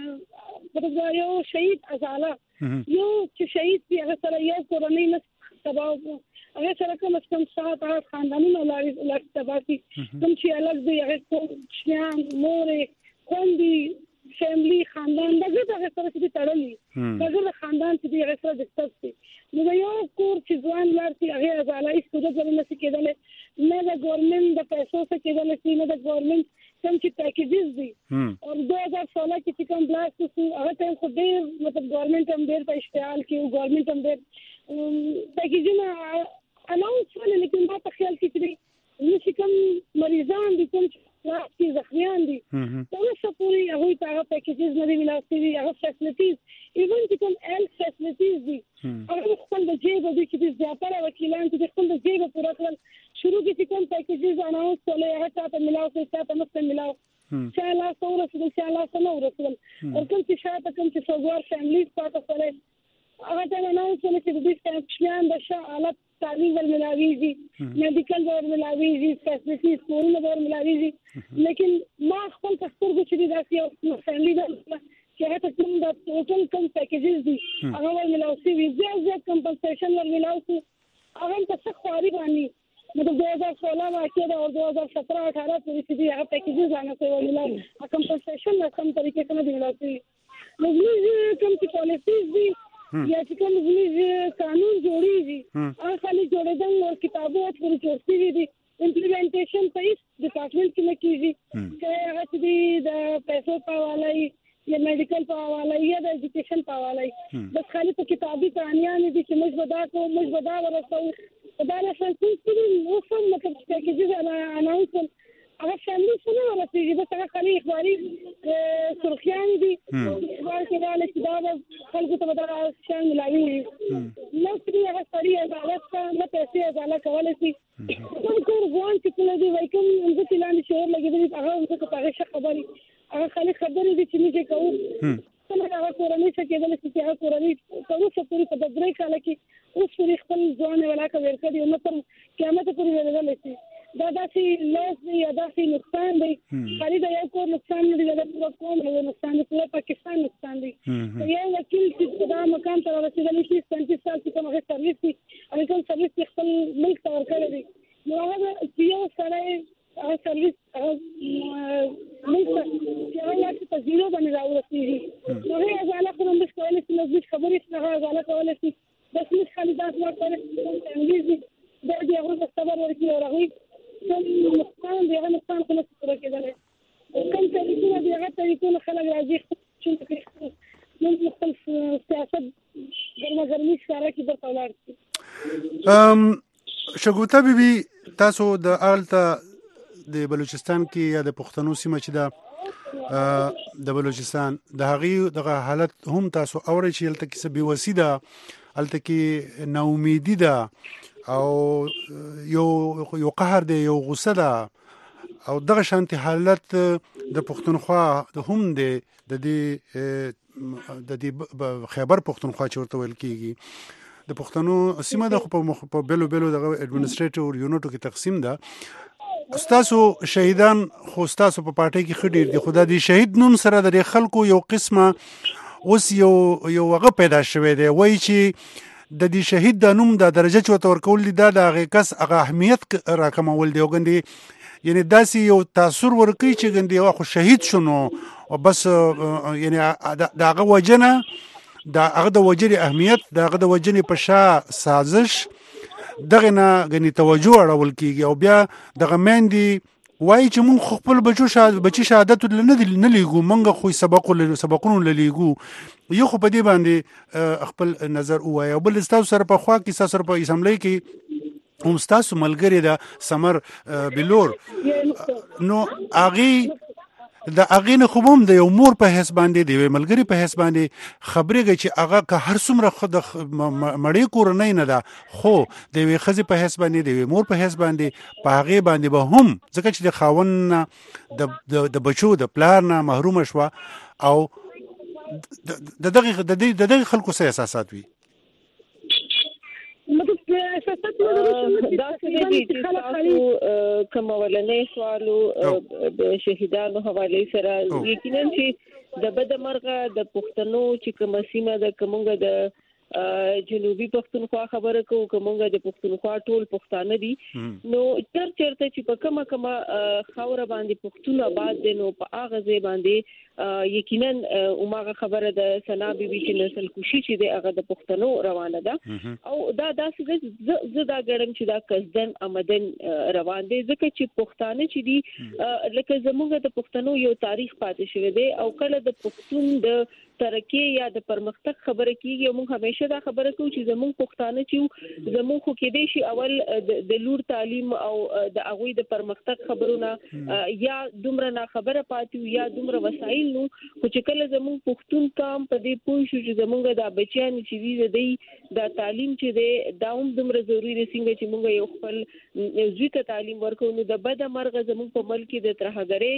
په یو شهید ازاله یو چې شهید دی هغه سره یو کورنۍ نه تباہ هغه سره کوم سات خاندانونه لاري تباہي کوم چې الګ دی هغه شیان مورې خوندي فیملی خاندان دغه سره چې تړلي دغه خاندان چې هغه سره دستي نو یو کور چې ځوان لارتي هغه ازاله استوده ځل نه کېدل نه د ګورنمنت د پیسو څخه کېدل نه د ګورنمنت کوم چې پیکیجز دي او 2016 کې چې کوم بلاست شو هغه ته خو ډېر مطلب ګورنمنت هم ډېر په اشتعال کې او ګورنمنت هم ډېر پیکیجونه اناونس ولې لیکن ما په خیال کې چې نو کوم مریضان دي کوم چې زخمیان دي دا څه پوری هغه ته پیکیجز نه دی ویلاسي هغه فیسیلیټیز ایون چې کوم هیلث فیسیلیټیز دي هغه خپل د جیب د چې زیاتره وکیلان چې خپل د جیب پوره کړل شروع کې کوم پیکیجز اناونس ولې هغه ته ملاو څه ته مست ملاو چې الله سره رسول چې الله سره رسول او کوم چې شاته کوم چې څوګور فیملیز پاتې سره هغه ته اناونس ولې چې د دې څخه د حالت تعلیم ور ملاويږي میډیکل ور ملاويږي فیسیلیټیز کورونه ور ملاويږي لیکن ما خپل تصور چې داسې یو فیملی ده چې هغه کوم د ټوټل کوم پیکیجز دي هغه ور ملاوي زیات کمپنسیشن ور ملاوي هغه څه خواري باندې मतलब 2016 वाक़या था और 2017-18 पूरी थी यहाँ पैकेजेस आना से वो मिला कंपनसेशन कम तरीके से मिला थी मुस्लिम कम की पॉलिसीज भी या कि मुस्लिम कानून जोड़ी थी और खाली जोड़े दंग और किताबें पूरी चोरती भी थी इम्प्लीमेंटेशन पे इस डिपार्टमेंट की में की थी चाहे भी पैसों का वाला ही या मेडिकल पावर वाला या एजुकेशन पावर वाला बस खाली तो किताबी कहानियां नहीं थी कि मुझ बदा बरसा बदाला वो सब मतलब पैकेजेस अनाउंसमेंट अगर फैमिली सुने वाला थी बस अगर खाली इखबारी सुर्खियां दी इखबार के वाले किताब कल को तो बता शान मिलाई हुई नौकरी अगर सारी अदालत का मतलब पैसे अदालत कवाले थी उनको रुझान कितने दी वैकम उनको चिल्लाने शोर लगे थे अगर उनको तो परेशान खबर अगर खाली खबर दी चिनी के कहूँ तो अगर कोरनी से केवल इसी कोरनी कहूँ सब पूरी पदग्रही काला की उस पूरी खल जोड़ने वाला का वेर कर मतलब क्या मैं तो पूरी वेर लेती दादा सी लॉस भी अदा सी नुकसान भी खाली दया को नुकसान नहीं ज्यादा पूरा कौन है नुकसान पूरा पाकिस्तान नुकसान भी तो ये वकील की खुदा मकाम पर वसीला की 35 साल की कम सर्विस थी अभी कल सर्विस के खल मुल्क तौर कर दी मुआवजा पीओ सारे सर्विस मुल्क क्या की तस्वीरों बन रहा होती है तो है अजाला को हम इसको इसमें खबर इस तरह अजाला को लेती बस मिस खाली 10 लाख पर फैमिली भी दर्द या वो सबर और की और हुई नुकसान देगा नुकसान को पूरा किया जाए कम तरीकों में देगा तरीकों में खलग राजी मुख्तलिफ सियासत गर्मी सारा की बरतौलार شګوتا بیبي تاسو د آلته د بلوچستان کې یا د پښتنو سیمه چې دا د بلوچستان د هغې دغه حالت هم تاسو اورئ چې هلته کې څه بېوسي ده هلته کې ناامیدي ده او یو قهر دی یو غصه ده او دغه شانتي حالت د پښتونخوا هم دی د دې خیبر پښتونخوا چې ورته ویل کېږي د پښتنو سیمه د په بیلو دغه اډمنسټریټیو یونټو کې تقسیم ده ستاسو شهیدان خو ستاسو په پارټۍ کې ښه ډېر دي خو دا د شهید نوم سره د خلکو یو قسمه اوس یو هغه پیدا شوی دی وایي چې د دې شهید د نوم د درجه چې ورته ورکول دي دا د هغې کس هغه اهمیت راکمول دی او ګندې یعنې داسې یو تاثر ورکوي چې ګندې خو شهید شو نو بس یعنې د هغه وجه نه د هغه د وجې اهمیت د هغه د وجې په شا سازش دغه نه غني توجه اړول کیږي او بیا دغه میندې وایي چې مونږ خپل بچي شهادت نه لیږو مونږ خو سبقونو لیږو یو خو په دې باندې خپل نظر ووایي او بل ستاسو سره په خوا کې ستاسو سره په اسمبلی کې هم ستاسو ملګري د سمر بلور نو د هغې نه خو هم د یو مور په حیث باندې د یوې ملګري په حیث باندې خبرېږي چې هغه که هر څومره د مړې کورنۍ نه ده خو د یوې ښځې په حیث باندې د یوې مور په حیث باندې په هغې باندې به هم ځکه چې د خاوند نه د بچو د پلار نه محرومه شوه او د دغې خلکو څه احساسات وي دا څه دي چې تاسو کوم ولنې سوالو د شهیدانو حواله سره یقینا چې د بدمرغه د پښتنو چې کوم سیمه د کومګه د جنوبي پښتونخوا خبره کوو کومګه د پښتونخوا ټول پښتانه دي نو چرته چې په کومه خاور باندې پښتون آباد دي نو په هغه ځای باندې یقینا اوماغه خبره د سنا بیبي چې نسل کوشي چې د هغه د پښتنو روانه ده او دا داسې زدا ګړم چې دا قصدن آمدن روان دي ځکه چې پښتانه چې دي لکه زموږ د پښتنو یو تاریخ پاتې شوی دی او کله د پښتون د ترقی یا د پرمختګ خبره کیږي موږ همیشه دا خبره کوو چې زموږ پښتانه چې زموږ خو کې دي شي اول د لور تعلیم او د هغه د پرمختګ خبرونه یا دومره نه خبره پاتې یا دومره وسایل نو خو چې کله زموږ پښتون کام په دې پوه شو چې زموږ د بچیان چې دي د تعلیم چې دی دا هم دومره ضروري دی څنګه چې موږ یو خپل ځکه تعلیم ورکو نو د بد مرغه زموږ په ملک د ترهګرۍ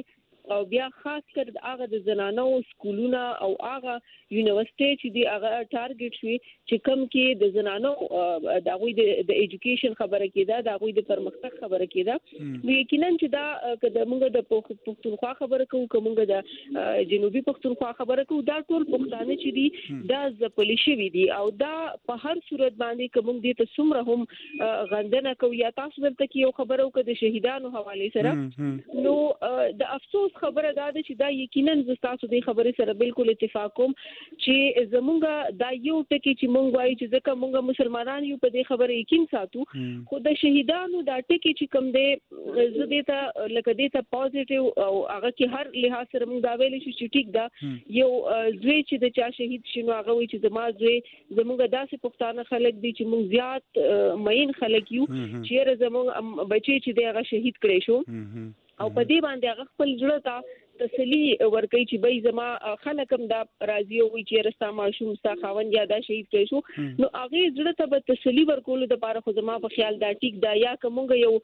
او بیا خاص کر هغه د زنانو سکولونه او هغه یونیورسيټي چې دی هغه ټارګټ شوی چې کوم کې د زنانو د غوي د ایجوکیشن خبره کیده د غوي د پرمختګ خبره کیده یقینا چې دا کله موږ د پښتونخوا خبره کوو کومه د جنوبي پښتونخوا خبره کوو دا ټول پښتانه چې دي دا ځپلي شوی دي او دا په هر صورت باندې کوم دي ته څومره هم غندنه کوي یا تاسو دلته کې یو خبرو کې د شهیدانو حواله سره نو د افسوس خبره دا ده چې دا یقینا ز تاسو د خبرې سره بالکل اتفاق کوم چې زمونږ دا یو ټکی چې مونږ وایي چې ځکه مونږ مسلمانان یو په دې خبره یقین ساتو خو د شهیدانو دا ټکی چې کوم دی زديته لکه دې ته پوزټیو او هغه کې هر لحاظ سره مونږ دا ویل شو چې ټیک دا یو زوی چې د چا شهید شنو هغه وي چې زما زوی زمونږ داسې پښتانه خلک دي چې مونږ زیات مین خلک یو چې زمونږ بچي چې دی هغه شهید کړي شو او په دې باندې هغه خپل ژوند ته تسلی ورکړي چې به زما خلک هم دا راضي وي چې رستا ماشوم ستا خاوند یا دا شهید کړي شو نو هغه ژوند ته به تسلی ورکول د لپاره خو زما په خیال دا ټیک دا یا کومه یو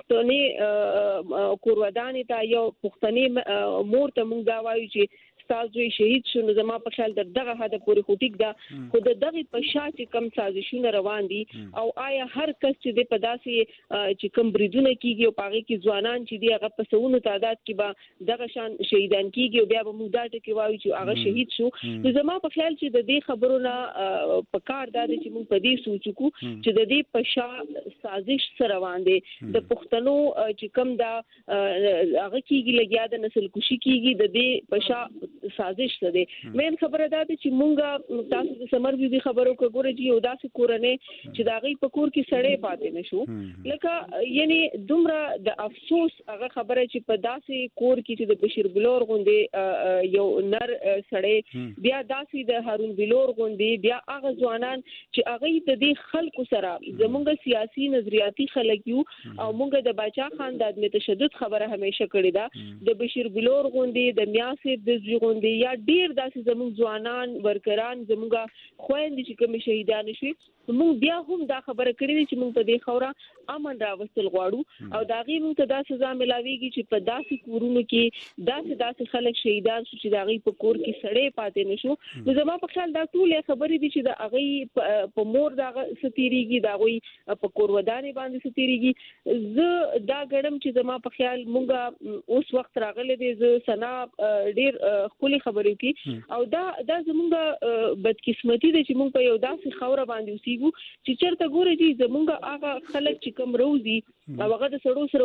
پښتني کورودانې ته یو پښتني مور ته مونږ دا وایو چې تاسو شهید شونه زما په خیال دغه هدا پوری خوټیک دا خو دغه په شاته کم سازشونه روان دي او آیا هر کس چې د پداسي چې کم بریدونه کیږي او پاغي کې ځوانان چې دی هغه په سونو تعداد کې به دغه شان شهیدان کیږي او بیا به موږ دا ټکی وایو چې هغه شهید شو نو زما په خیال چې د دې خبرونه په کار دا چې موږ په دې سوچو چې د دې په شا سازش سره روان دي د پښتنو چې کم دا هغه کیږي لګیا د نسل کشي کیږي د دې په شا سازش ده مین خبره ده چې مونږه تاسو د سمر بي خبرو کوګورې چې یو داسې کورنه چې دا غي پکور کې سړې پاتې نشو لکه یعنی دومره د افسوس هغه خبره چې په داسې کور کې چې د بشیر بلور غوندې یو نر سړې بیا داسې د هارون بلور غوندې بیا هغه ځوانان چې هغه د دې خلکو سره زمونږ سیاسي نظریاتي خلک یو او مونږ د باچا خان د عدم تشدد خبره همیشه کړې ده د بشیر بلور غوندې د میاسر د یا ډیر داسې زموږ ځوانان ورکران زموږ خويندې چې کوم شهیدان شي موږ بیا هم دا خبره کړې چې موږ په دې خوره امن راوستل غواړو او دا غي موږ ته دا سزا ملاويږي چې په داسې کورونو کې داسې خلک شهیدان شي چې دا غي په کور کې سړې پاتې نشو نو زما په خیال دا ټول خبرې دي چې دا غي په مور دا ستيريږي دا غي په کور ودانې باندې ستيريږي زه دا ګړم چې زما په خیال موږ اوس وخت راغله دي زه سنا ډیر خولي خبرې کی او دا زمونږ بدقسمتي دي چې موږ په یو داسې خوره باندې اوسېږو چې چرته ګوري چې زمونږ هغه خلک چې کوم روزي او هغه د سړو سره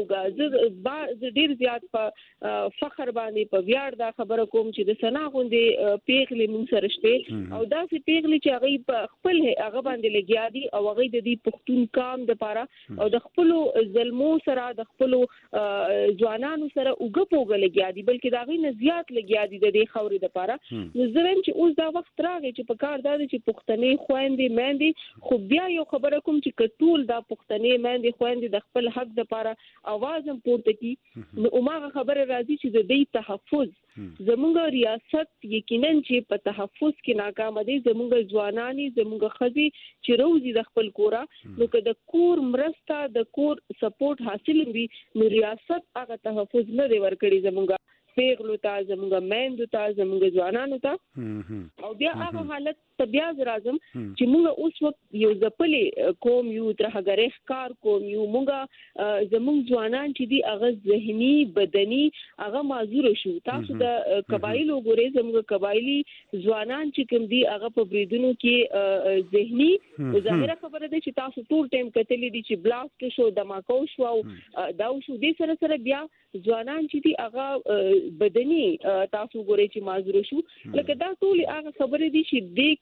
وګپوګا زه ډیر زیات په فخر باندې په ویاړ دا خبره کوم چې د سنا غوندې پیغلې مون سره شته او دا سي پیغلې چې هغه په خپل هغه باندې لګیا دي او هغه د دې پښتون کام د پاره او د خپل ظلمو سره د خپل ځوانانو سره وګپوګا لګیا دي بلکې دا غي نه زیات لګیا دي د دې خوري د پاره نو زرم چې اوس دا وخت راغی چې په کار دا چې پښتني خويندې مېندې خو بیا یو خبره کوم چې کټول دا پښتني مېندې خويندې د خپل حق د پاره आवाज هم پورته کی نو اومغه خبره راځي چې د دې تحفظ زموږ ریاست یقینا چې په تحفظ کې ناکام دي زموږ ځوانانی زموږ خزي چې روزي د خپل کورا نو که د کور مرسته د کور سپورټ حاصل وي نو ریاست هغه تحفظ نه دی ورکړي زموږ پیغلو ته زموږ میندو ته زموږ ځوانانو ته او بیا هغه حالت ته بیا راځم چې موږ اوس وخت یو ځپلې قوم یو ترهګری ښکار قوم یو موږ زموږ ځوانان چې دي هغه ذهني بدني هغه معذور شو تاسو د قبایلو ګورې زموږ قبایلی ځوانان چې کوم دي هغه په بریدونو کې ذهني ظاهره خبره ده چې تاسو ټول ټیم کتلې دي چې بلاست شو دماکو شو او دا شو دې سره سره بیا ځوانان چې دي هغه بدني تاسو ګورئ چې معذور شو لکه دا ټول هغه خبره دي چې د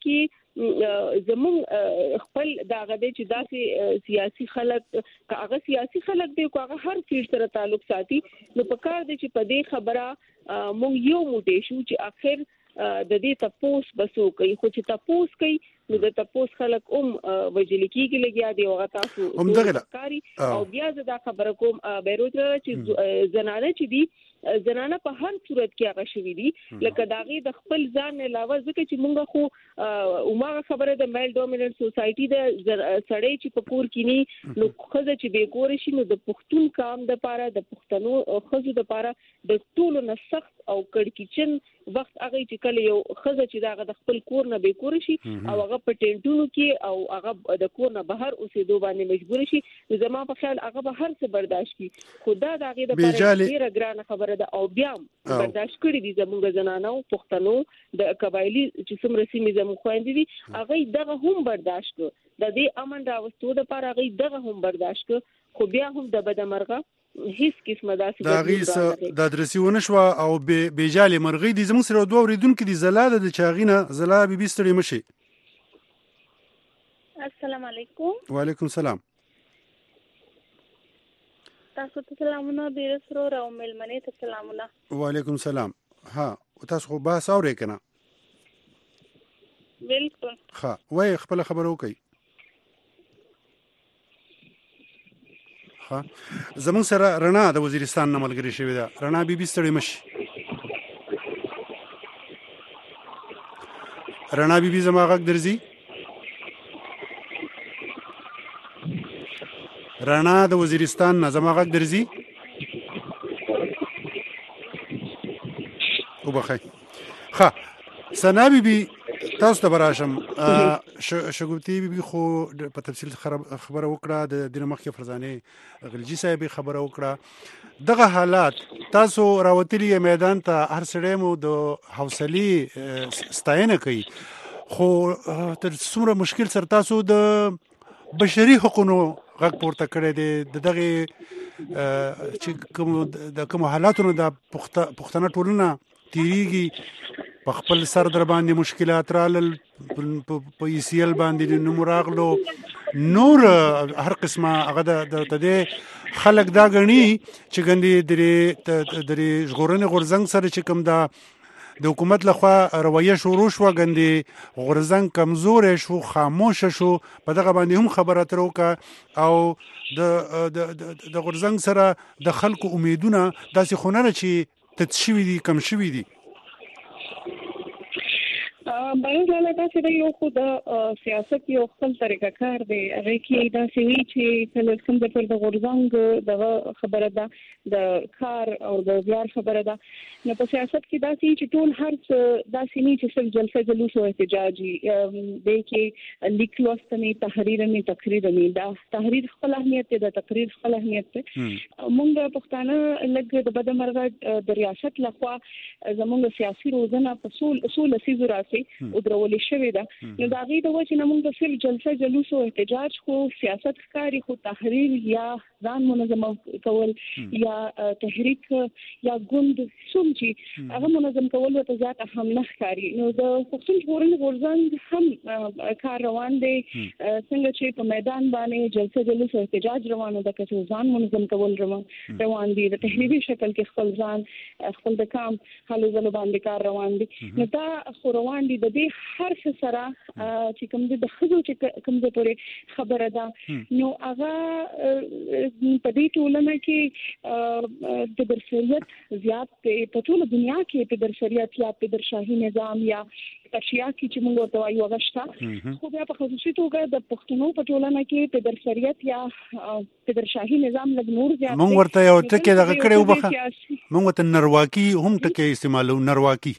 کې زمون خپل دا غدي چې داسې سیاسي خلک هغه سیاسي خلک دی هغه هر څه سره تعلق ساتي نو په کار دي چې په دې خبره مونږ یو موټی شو چې اخر د دې تاسو بسو کوي خو چې تاسو کوي نو د تاسو خلک وجل کیږي لګیا دی او تاسو کاری او بیا دا خبره کوم بیروت چې زنانه چې دی زنانه په هر صورت کې هغه شوی دي لکه داغي د خپل ځان علاوه ځکه چې مونږ خو عمره خبره د میل ډومیننت سوسايټي د سړی چې په کور کې ني نو خزه چې به کور شي نو د پښتون کام د پاره د پښتنو خزو د پاره د ټولو نه سخت او کډکچن وخت هغه چې کله یو خزه چې داغه د خپل کور نه به کور شي او هغه په ټینټونو کې او هغه د کور نه بهر اوسېدو باندې مجبور شي زما په خیال هغه به هر څه برداشت کړي خدا داغه د پاره ډیره ګرانه خبره او بیا برداشت کړی دي زموږ زنانو پښتنو د قبایلی چې څومره سیمې زموږ خويندې دي هغه دغه هم برداشت کړ د دې امن راوستو د پاره هغه دغه هم برداشت کړ خو بیا هم د بدمرغه هیڅ قسمه داسې د غیس د درسیونه شو او بیجاله مرغی دي زموږ سره دوه اوریدونکو دي زلاله د چاغینه زلا بي ستړي مشي. السلام علیکم. وعلیکم السلام. تاسو ته سلامونه ډیر سره او ملمنې ته سلامونه. وعلیکم السلام. ها تاسو خو بحث اورئ کنه؟ بالکل. ها وای خپل خبرو کوي. ها زمون سره رڼا د وزیرستان نه ملګری شوی دا رڼا بي ستړي مشي. رڼا بي زما غږ درځي؟ رڼا د وزیرستان نه زما غږ درځي؟ وبخښئ. ها سنا بي تاسو ته براشم شګوتی بي خو په تفصیل خبره وکړه د دینه مخکې فرزانه غلجی صاحب خبره وکړه دغه حالات تاسو راوتلی میدان ته هر سړی مو د حوصله ستاینه کوي خو تر څومره مشکل سره تاسو د بشري حقوقو غږ پورته کړی دی دغه چې کوم حالاتونو د پښتنه ټولنه تیریږي په خپل سر در باندې مشکلات رالل په ECL باندې نوم راغلو نور هر قسمه هغه د تدې خلک دا غني چې ګندې درې ژغورنې غورځنګ سره چې کوم د حکومت لخوا رویه شروع شو ګندې غورځنګ کمزور شو خاموش شو په دغه باندې هم خبره تر وکړه او د غورځنګ سره د خلکو امیدونه داسې خونه چې تدشوي دي کم شوي دي. باید لاله تاسو د یو خو د سیاست یو خپل طریقه کار دی هغه کې دا سوي چې کله کوم د پر د غورځنګ د خبره ده د کار او د زیار خبره ده نو په سیاست کې دا چې ټول هر څه دا سني چې څل جلسه جلوس او احتجاجي د کې لیک لوستنې تحریر نه تقریر نه دا تحریر خپل اهمیت دی د تقریر خپل اهمیت دی موږ پښتانه لګ د بدمرغه د ریاست لخوا زموږ سیاسي روزنه په اصول سيزو راسي او درولې شوې ده نو دا غي د وجه نه موږ د صرف جلسه جلوس او احتجاج خو سیاست ښکاری خو تحریر یا ځان منظم کول یا تحریک یا ګوند سمجي هغه منظم کول ته ځات هم نه ښکاری نو د پښتون ژغورنې غورځنګ هم کار روان دی څنګه چې په میدان باندې جلسه جلوس او احتجاج روانه ده چې ځان منظم کول روان دي د تحریری شکل کې خپل ځان خپل د کام حالو ځلو باندې کار روان دي نو دا خو روان دي د دې هر څه سره چې کوم د خزو چې کوم د پورې خبره ده نو هغه په دې ټولنه کې د برسریت زیات په ټول دنیا کې په برسریت یا په درشاهي نظام یا اشیا کې چې موږ ورته وایو غشتا خو بیا په خصوصي توګه د پښتنو په ټولنه کې په درسریت یا په درشاهي نظام لږ نور زیات موږ ورته یو ټکی دغه کړي وبخه موږ ورته نرواکی هم ټکی استعمالو نرواکی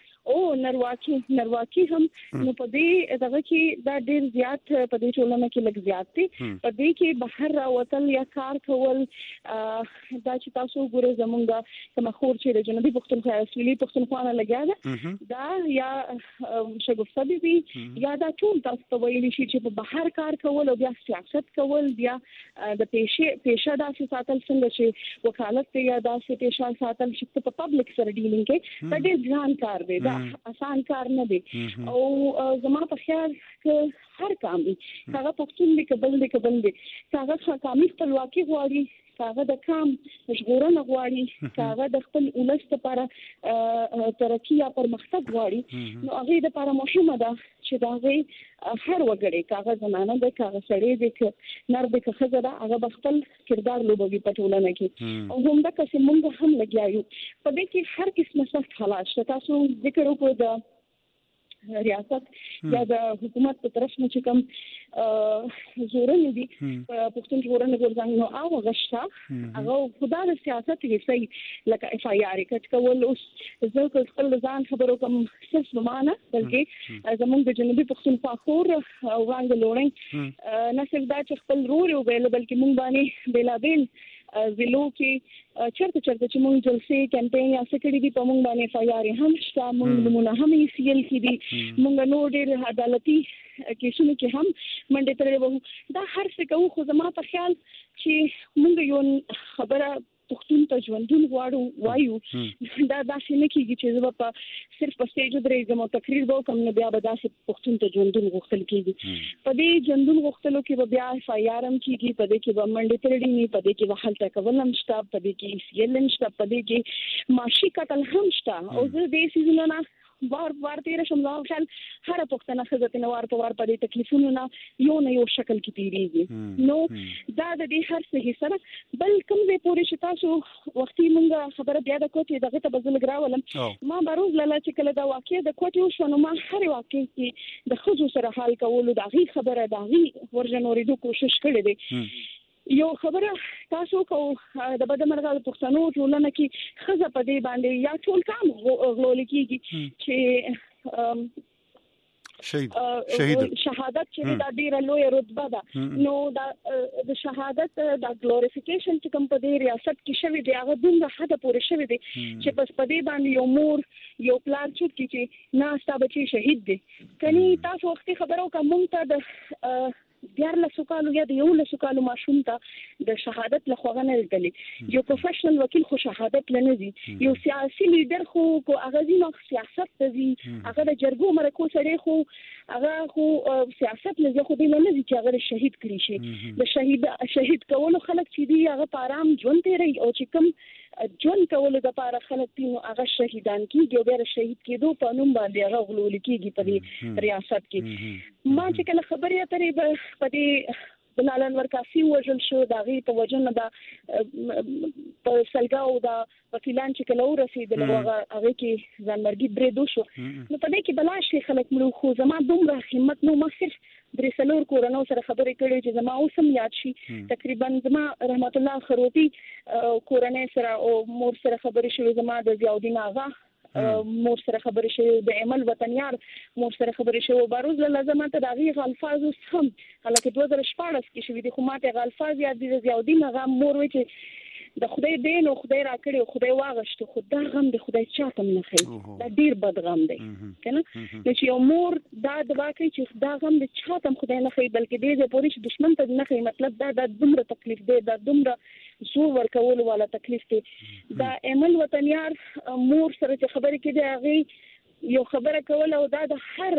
نرواکی هم نو په دې دغه کې دا ډیر زیات په دې ټولنه کې لږ زیات دي په دې کې بهر راوتل یا کار کول دا چې تاسو ګورئ زمونږ کوم خور چې د جنوبي پښتونخوا اصلي پښتونخوا نه لګیا ده دا یا شګوفه دي یا دا ټول تاسو ته ویلي شي چې په بهر کار کول او بیا سیاست کول بیا د پیشه داسې ساتل څنګه چې وکالت دی یا داسې پیشه ساتل چې په پبلک سره ډیلینګ کې دا ډیر ځان کار دی آسان کار نه دی او زما په خیال کې هر کام هغه پښتون دی کبل دی هغه کامي خپلواکي غواړي کاغه د کام ژغورنه غواړي کاغه د خپل ولست لپاره ترقی یا پرمختګ غواړي نو هغه د لپاره مهمه ده چې دا غي هر وګړي کاغه زمانه د کاغه سړی د نر د خزه دا هغه خپل کردار لوبوي په ټولنه کې او هم دا چې موږ هم لګیایو په دې کې هر قسمه سخت حالات شته تاسو ذکر وکړو د ریاست یا د حکومت په طرف نه چې کوم زورونه دي پښتون زورونه ګورځي نو هغه غشتا هغه خدای د سیاست کې صحیح لکه اف آی آر کټ کول اوس زه خپل ځان خبرو کوم څه معنا بلکې زموږ د جنوبي پښتونخوا خور او وړاندې لوړې نه صرف دا چې خپل رول ویل بلکې مونږ باندې بلابل زلو کې چرته چې موږ جلسې کمپاین یا سکړې دي په موږ باندې فایاري هم شته موږ نمونه هم یې سیل کې دي موږ نو ډېر عدالتي کیسونه کې هم منډه ترې وو دا هر څه کوو خو زما په خیال چې موږ یو خبره پښتون ته ژوندون غواړو وایو دا داسې نه کیږي چې زه په صرف په سټیج درېږم او تقریر به وکړم نو بیا به داسې پښتون ته ژوندون غوښتل کیږي په دې ژوندون غوښتلو کې به بیا فایارم کیږي په دې کې به منډې ترړې نه په دې کې به هلته کول هم شته په دې کې سیل هم شته په دې کې ماشي قتل هم شته او زه دې سيزونه نه وار تیر شم نو خل هر پښتنه خزته نو وار په وار په دې تکلیفونو نه یو شکل کې تیریږي نو دا د دې هر څه سره بل کوم به پوری شتا شو وختي مونږه خبره بیا د کوټې دغه ته بزل ګراولم ما باروز لاله چې کله دا واقع د کوټې شو نو ما هر واقع کې د خزو سره حال کولو د غي خبره د غي ورجنوري کوشش کړې دي یو خبره تاسو کو د بدمرغه پښتنو ټولنه کې خزه په دې باندې یا ټول کام غوړل کیږي چې شهادت چې دا ډیره لوی رتبه ده نو دا د شهادت د ګلوریفیکیشن چې کوم په دې ریاست کې شوی دی هغه دومره حد پورې شوی دی چې پس په دې باندې یو مور یو پلار چې نه ستا بچي شهید دي کني تاسو وختي خبرو کوم ته د دیار له سوکالو یا د یو له سوکالو ماشوم ته د شهادت له خوغه نه لري یو پروفیشنل وکیل خو شهادت لنه دي یو سیاسي لیډر خو کو هغه زینو سیاست ته دي هغه د جرګو مرکو سره خو هغه خو سیاست لږه خو دی نه دي چې هغه شهید کړی شي د شهید کولو خلک چې دی هغه پارام ژوند تیری او چې کوم ژوند کولو د پاره خلک دي نو هغه شهیدان کیږي او بیا شهید کېدو په نوم باندې هغه غلول کیږي په ریاست کې ما چې کله خبرې اترې په دې بلالن ورکاسي وژل شو دا غي په وجنه دا په سلګاو دا وکیلان چې کله ورسېدل هغه کې ځانمرګي بریدو شو نو په دې کې بلاشي خلک مړو خو زما دومره همت نو مخیر درې سلور کورونو سره خبرې کړې چې زما اوسم یاد شي تقریبا زما رحمت الله خروتی کورونه سره او مور سره خبرې شوې زما د ضیاءالدین آغا مور سره خبرې شوې د عمل وطنیار مور سره خبرې شوې باروز لازم ته دغه الفاظ هم حالکه 2014 کې شوې د حکومت الفاظ یاد دي ضیاءالدین آغا مور وی چې د خدای دین او خدای راکړي او خدای واغشته خدای غم د خدای چاته نه خي دا ډیر بد غم دی کنه چې یو مور دا د واقعي چې دا غم د چاته خدای نه خي بلکې دې پوری چې دشمن ته نه خي مطلب دا د دومره تکلیف دی دا دومره زو ورکول والا تکلیف دی دا عمل وطنیار مور سره چې خبرې کړي هغه یو خبره کول او دا د هر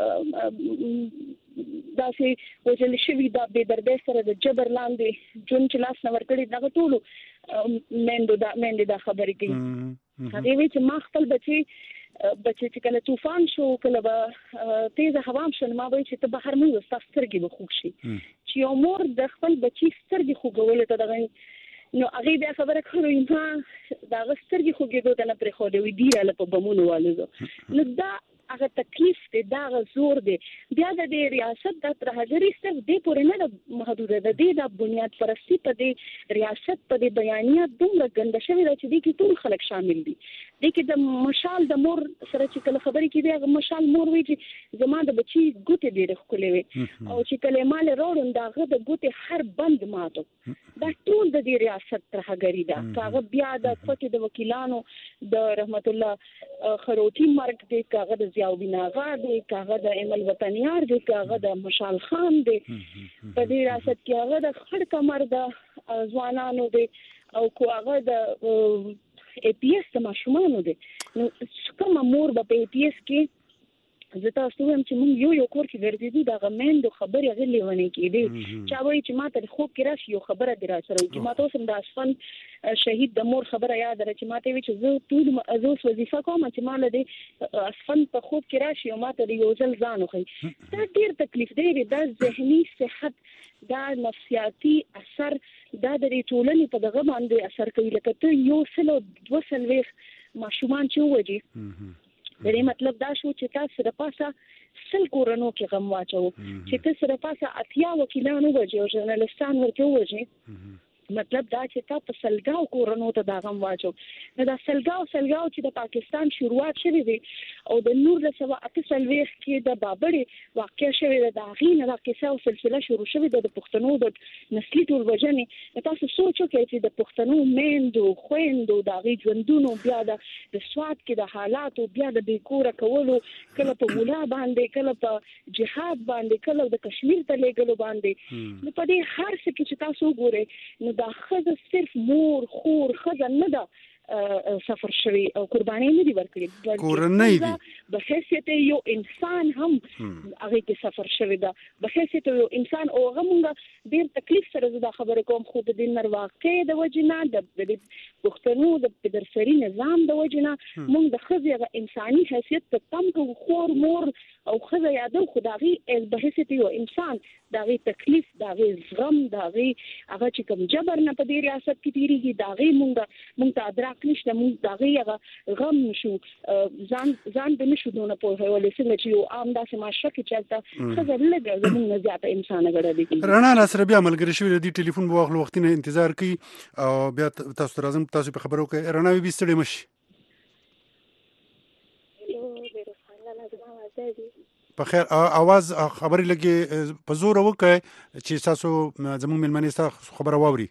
دا چې وجل شوی دا به درد سره د جبر لاندې جون چې لاس نور کړی دا ټولو مېند دا خبرې کوي هغه وی چې ما خپل بچي چې کله طوفان شو کله به تیز هوا شو ما وی چې ته بهر مو ستاسو به خوښ شي چې یو مور د خپل بچي سترګې خوګول ته دغه نو هغه بیا خبره کوي ما دا سترګې خوګېدو ته نه پرې خو دی ډیره له په بمونو والو نو دا هغه تکلیف دی دا زور دی بیا د ریاست د ترهګری صرف دې پورې نه محدوده ده د بنیاد پرستی په دې ریاست په دې بیانیه دومره ګنده شوی چې دې کې ټول خلک شامل دي دې کې د مشال د مور سره چې کله خبرې کیږي هغه مشال مور وی چې زما د بچي ګوتې ډېر خولې وي او چې کله مال روړم داغه د ګوتې هر بند ماتو دا ټول د دې ریاست ترهګری ده هغه بیا د فتح د وکیلانو د رحمت الله خروتی مرګ دی هغه د ضیاءالدین آغا دی هغه د عمل وطنیار دی هغه د مشال خان دی په دې ریاست کې هغه د خړ کمر د ځوانانو دی او کو هغه د ای پی ایس د ماشومانو دی نو کوم مور په ای پی ایس کې زه تاسو وایم چې موږ یو کور کې ګرځېدو دا غمند خبرې هغه لیونی کېدی چا وایي چې ما ته خوب کې راشي یو خبره دی را سره چې ما تاسو د اسفن شهید د مور خبره یاد را چې ما ته وی چې زه ټول ازوس وظیفه کوم چې ما له دې اسفن په خوب کې راشي او ما ته یو ځل ځان وخی دا ډیر تکلیف دی دا ذهني صحت دا نفسیاتي اثر دا د ټولنې په دغه باندې اثر کوي لکه ته یو سلو 200 ماشومان چې وږي د دې مطلب دا شو چې تاسو د پاسه سل کورونو کې غم واچو چې تاسو د پاسه اتیا وکیلانو وږي او ژورنالستان ورته وږي مطلب دا چې تاسو سلګاو کورونو ته دا غم واچو نو دا سلګاو چې د پاکستان شروعات شوه دی او د نور د سوا اتصلويخ کې د بابړې واقع شوه د غینه د قصه او سلسله شروع شوه د پښتنو د نسلي ټول وجنې تاسو سوچو کې چې د پښتنو میندو خويندو د غي ژوندونو بیا د سواد کې د حالاتو بیا د بیکوره کولو کله په مولا باندې کله په جهاد باندې کله د کشمیر ته لګلو باندې نو په دې هر څه کې چې تاسو ګورئ دا خزه صرف مور خور خزه نه ده سفر شوی او قرباني نه دي ورکړي کورنۍ دي به حیثیت یو انسان هم هغه کې سفر شوی ده به حیثیت یو انسان او هغه مونږ ډیر تکلیف سره زده خبره کوم خو د دین واقع د وجنه د پښتنو د درسري نظام د وجنه مونږ د خزه انساني حیثیت ته کم کو خور مور او خزه یادو خدایي به حیثیت یو انسان داغي تکلیف داغي زغم داغي هغه چې کوم جبر نه په دې ریاست کې تیریږي داغي مونږ ته ادراک نشته مونږ داغي هغه غم نشو ځان به نشو دونه په هوله څنګه چې یو عام داسې معاشره کې چلته خزر لګه زموږ نه زیاته انسان غړي رڼا ناصر بیا ملګری شوی دی ټلیفون به واخلو وخت نه انتظار کوي او بیا تاسو راځم تاسو په خبرو کې رڼا به ستړي مشي په خیر आवाज خبرې لګي په زور وکړي چې تاسو زموږ ملمنې تاسو خبره واوري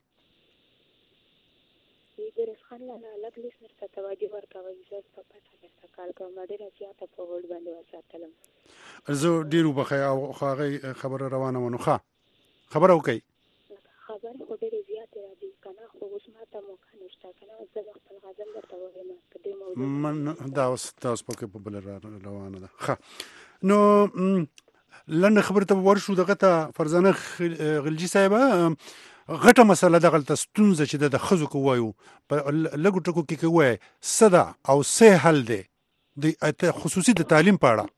درس خان لا لګلیس مرته توجه ورکوي چې په پټه کال کوم ډیره زیاته په ول باندې وساتلم زه ډیرو بخای او هغه خبره روانه ونه خبره وکړي خبر خو ډیره زیاته راځي کنه خو اوس ماته موقع نشته کنه زه خپل غزل درته وایم په دې موضوع من دا تاسو په بل روانه ده ښه نو لنډه خبره ته ورشو دغه ته فرزانه غلجی صاحب غټه مسله دغه ستونزه چې د خزو کوایو په لګو ټکو کې کوي صدا او سه حل دی د خصوصي د تعلیم په اړه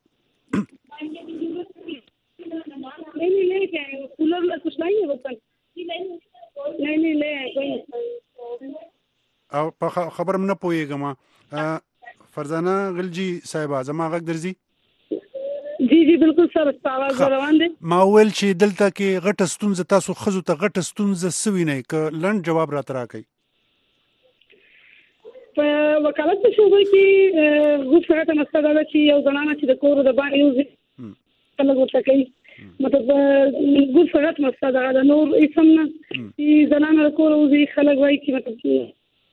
او په خبر نه پوهیږم فرزانه غلجی صاحب زما غږ درځي جی بالکل سر आवाज روان دي ما ویل چې دلته کې غټه ستونزه تاسو خزو ته غټه ستونزه سوي نه ک لند جواب را تراکې په وکالت شوبه کې غوښته مسله ده چې یو ځنانه چې د کور د باندې یو څه ورته کوي مطلب غوښته مسله ده نور اسم نه چې ځنانه کور او زی خلک وایي چې مطلب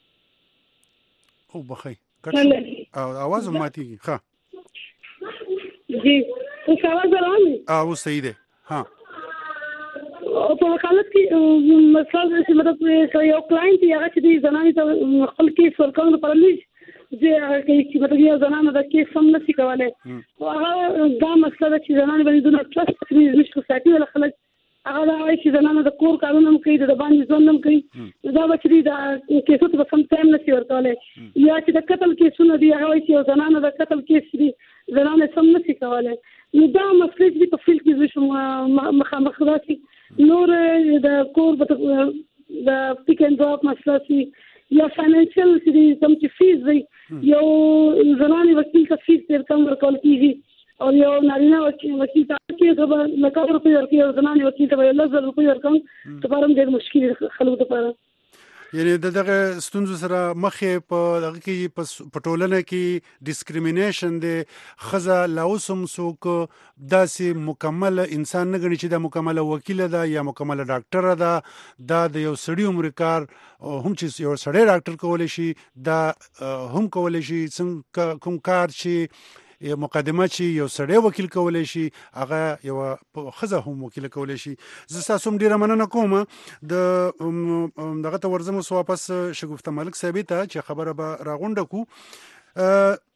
او بخي کټ او आवाज ماتي ښه جی اوس आवाज روان دی او صحیح ده ها او په وکالت کې مسله چې مطلب یو کلاینټ یا چې زنانه ته خپل کیس ورکول پر لږ چې مطلب یو زنانه د کیس هم نشي کولای او هغه دا مسله چې زنانه باندې دونه ټرست کوي چې ساتي ولا خلک هغه دا وایي چې زنانه د کور کارونه کوي د باندې ځون هم کوي دا چې دا کیسو ته کم ټایم نشي ورکولای یا چې د قتل کیسونه دی هغه وایي چې زنانه د قتل کیس دی زنانه سم نشي کولای نو دا مسله چې په فیلډ کې زه مخامخ راسي نور د کور د پیک اند ډراپ مسله چې یا فاینانشل چې کوم چې فیس دی یو زنانه وکیل ته فیس ډیر کم ورکول کیږي او یو نارینه وکیل ته کې لکه روپۍ ورکړي او زنانه وکیل ته 1000 روپۍ ورکوم ته پرم ډیر مشکل خلکو لپاره یعنی دغه ستونزو سره مخې په دغه کې په ټولنه کې ډیسکریمینیشن دی خزه لاوسم څوک داسې مکمل انسان نه غني چې د مکمل وکیل ده یا مکمل ډاکټر ده د یو سړی عمر کار هم چې یو سړی ډاکټر کولای شي دا هم کولای شي څنګه کوم کار چې یو مقدمه چې یو سړی وکیل کولای شي هغه یو خزه هم وکیل کولای شي زه تاسو هم ډیره مننه کوم دغه ته ورزم واپس شګفته ملک صاحب ته چې خبره به راغونډه کو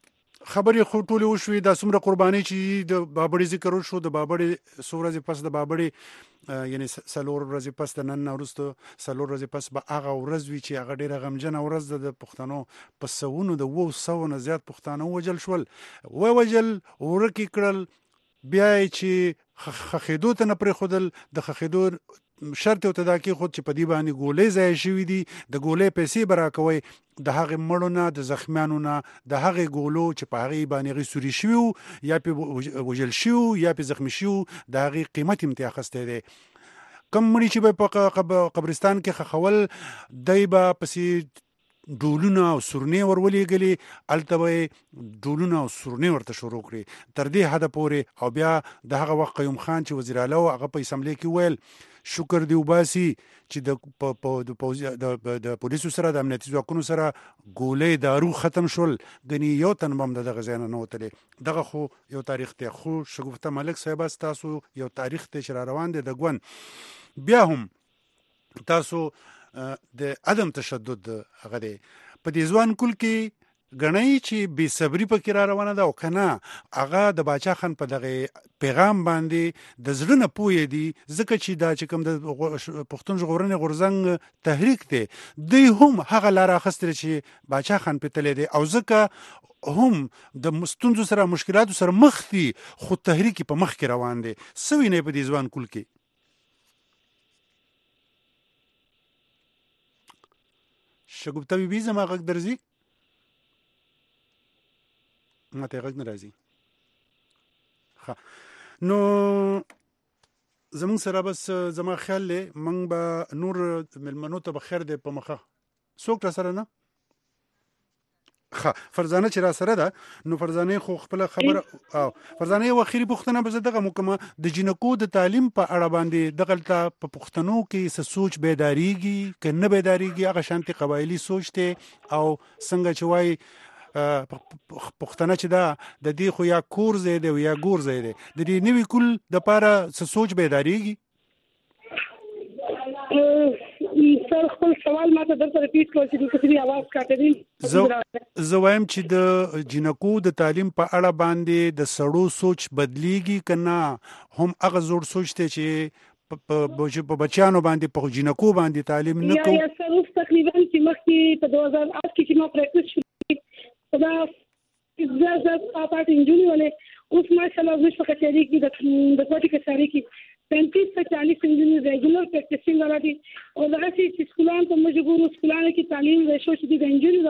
خبرې خو ټولې وشوې دا څومره قرباني چې د بابړې ذکر وشو د بابړې څو ورځې پس د بابړې یعنی څلور ورځې پس د نن وروسته څلور ورځې پس به هغه ورځ وي چې هغه ډېره غمجنه ورځ ده د پښتنو په سوونو د 200 نه زیات پښتانه ووجل شول ووجل ورکې کړل بیا چې خخېدو ته نه پرېښودل د خخېدو شرط او تداکی خود چې په دې باندې ګولې ځای شوې دي د ګولې پیسې برا کوي د هغه مړو نه د زخمیانو نه د هغه ګولو چې په هغه باندې غي سوري شو یا په وجل شو یا په زخمی شو د هغه قیمت امتیاز خسته دي کم مړي چې په قبرستان کې خخول دایبه پسې ډولونه او سورنې ورولېږلي الته ډولونه او سورنې ورته شروع کړي تر دې حد پورې او بیا د هغه وخت قیوم خان چې وزیر اعلی هغه په اسمبلی کې ویل شکر دی وباسي چې د پولیسو سره د امنیتي ځواکونو سره ګولې دارو ختم شول غني یو تن بم دغه ځای نه وتلې دغه خو یو تاریخ ته خو شګفته ملک صاحب تاسو یو تاریخ ته شر روان دي د ګون بیا هم تاسو د عدم تشدد هغه دی په دې ځوان کول کې غنۍ چې بې صبري پکې را روانه ده او کنه هغه د باچا خان په دغه پیغام باندې د زړه نه پوهې دي ځکه چې دا چې کوم د پښتون ژغورنې غورځنګ تحریک دی دوی هم هغه لار اخیستل چې باچا خان په تلې دی او ځکه هم د مستونزو سره مشکلاتو سره مخ دي خو تحریک په مخ کې روان دي سوي نه په دې ځوان کول کې شګوفته بي زما غږ درځي ماته غږ نه راځي نو زمون سره بس زما خیال له من به نور ملمنو ته بخیر دی په مخه څوک را سره نه فرزانه چې را سره ده نو فرزانه خو خپل خبره او فرزانه یو اخیری پوښتنه به دغه مکمه د جنکو د تعلیم په اړه باندې دغلته په پښتنو کې څه سوچ بیداریږي کنه بیداریږي هغه شانتي قبایلی سوچ ته او څنګه چوي پښتنه چې دا د دې خو یا کور زی دی یا ګور زی دی د دې نوې کول د پاره څه سوچ بیداریږي سر خپل سوال ماته درته ریپیټ کول چې د کثري आवाज کاټې زه وایم چې د جنکو د تعلیم په اړه باندې د سړو سوچ بدلیږي کنه هم هغه زوړ سوچ ته چې په بچیانو باندې په جنکو باندې تعلیم نه کوي یا سر تقریبا چې مخکې په 2008 کې چې ما پریکټیس شروع دا زه پاتې انجونی ولې اوس ماشاءالله زه په کچاري کې د کوټي کچاري کې 35 سے 40 انجینر ریګولر پریکټیسینګ راځي او دغه چې سکولان ته مجبور سکولان کې تعلیم وشو چې د انجینر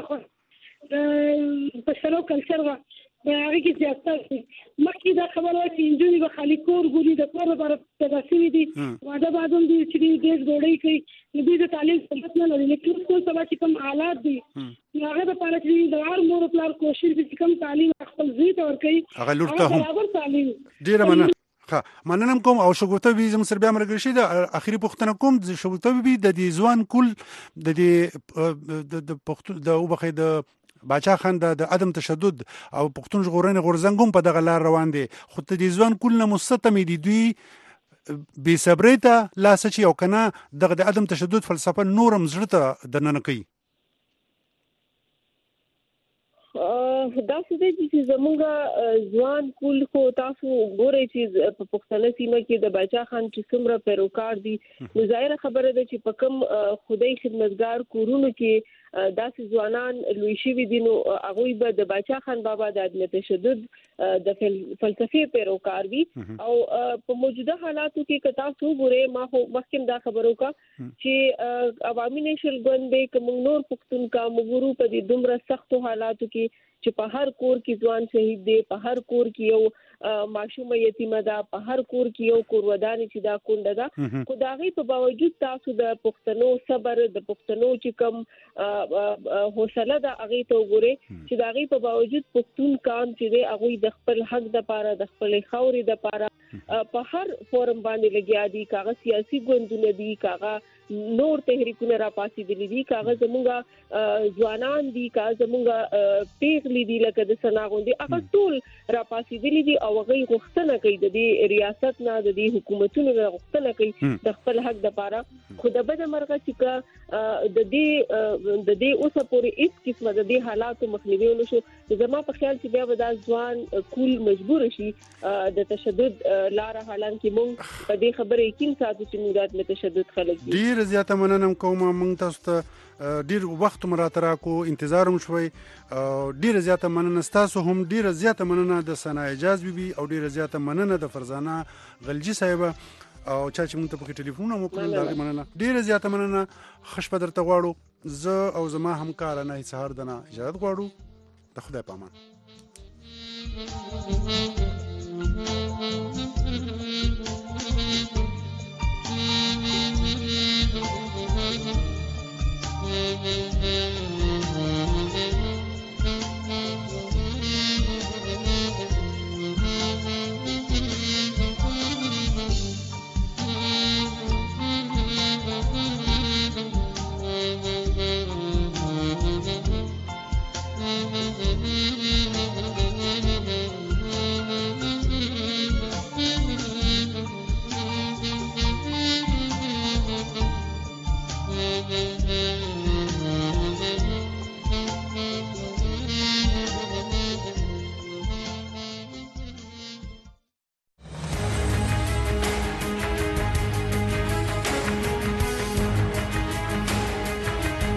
د بشرو کلچر هغه کې زیاتره مخکې دا خبره چې انجینر به خالي کور ګوري د کور لپاره پیدا شوی دي واده بعدون دي چې د ګوړې کوي د دې تعلیم څه نه لري لیکن څه سبا چې کوم حالات دي هغه د پاره چې د هر مور پلار کوشش چې کوم تعلیم خپل ځای ته ورکړي هغه لورته برابر تعلیم ډیره مننه مننم کوم او شګوفته بي زم سر بیا مرګ شي د اخیری پښتنه کوم د شګوفته بي د دې ځوان کول د دې د پښتون د وبخې د باچا خان د عدم تشدد او پښتون ژغورنې غورځنګ هم په دغه لار روان دي خو د دې ځوان کول نه مستمې دي دوی بې صبرۍ ته لاس چي او کنه دغه د عدم تشدد فلسفه نورم زړه ته د نن کوي دا څه دي چې زموږ ځوان کول خو تاسو ګورئ چې په پښتنه سیمه کې د باچا خان چې څومره پیروکار دي نو ظاهر خبره ده چې په کوم خدای خدمتګار کورونو کې داسې ځوانان لوی شوي دي نو هغوی به د باچا خان بابا د عدم تشدد د فلسفې پیروکار وي او په موجوده حالاتو کې که تاسو وګورئ ما خو مخکې دا خبرو کا چې عوامي نېشنل ګوند به کوم نور پښتون کا مګورو په دې دومره سختو حالاتو کې چې په هر کور کې ځوان شهید دی په هر کور کې یو ماشومه یتیمه ده په هر کور کې یو کور ودانې چې دا کونډه ده خو د هغې په باوجود تاسو د پښتنو صبر د پښتنو چې کوم حوصله ده هغې ته وګورئ چې د هغې په باوجود پښتون قام چې دی هغوی د خپل حق دپاره د خپلې خاورې دپاره په هر فورم باندې لګیا دي، کاغه سیاسي ګوندونه دي، کاغه نور تحریکونه را پاسې دي، کاغه زمونږه ځوانان دي، کاغه زمونږه پیغلي دي لکه د سناغوندي، هغه ټول را پاسې دي او هغه غوښتنه کوي د دې ریاست نه، د دې حکومتونو نه غوښتنه کوي د خپل حق لپاره. خو د بده مرغه چې د دې اوسه پورې هیڅ قسمه د دې حالاتو مخنیوي نشو. زما په خیال چې بیا به دا ځوان کول مجبور شي د تشدد لار حالانکه موږ په دې خبره یقین ساتو چې موږ د تشدد خلک دي. ډیر زیاته مننه کوم. موږ تاسو ته ډیر وخت مراتره کو انتظار هم شوي. ډیر زیاته مننه تاسو هم ډیر زیاته مننه د ثنا اعجاز بیبي او ډیر زیاته مننه د فرزانه غلجی صاحبه او چا چې موږ ته په ټلیفون مو کړل. دا مننه ډیر زیاته مننه. خوش په درته غواړو زه او زما همکار نه سهار دنه اجازه غواړو. د خدای په امان.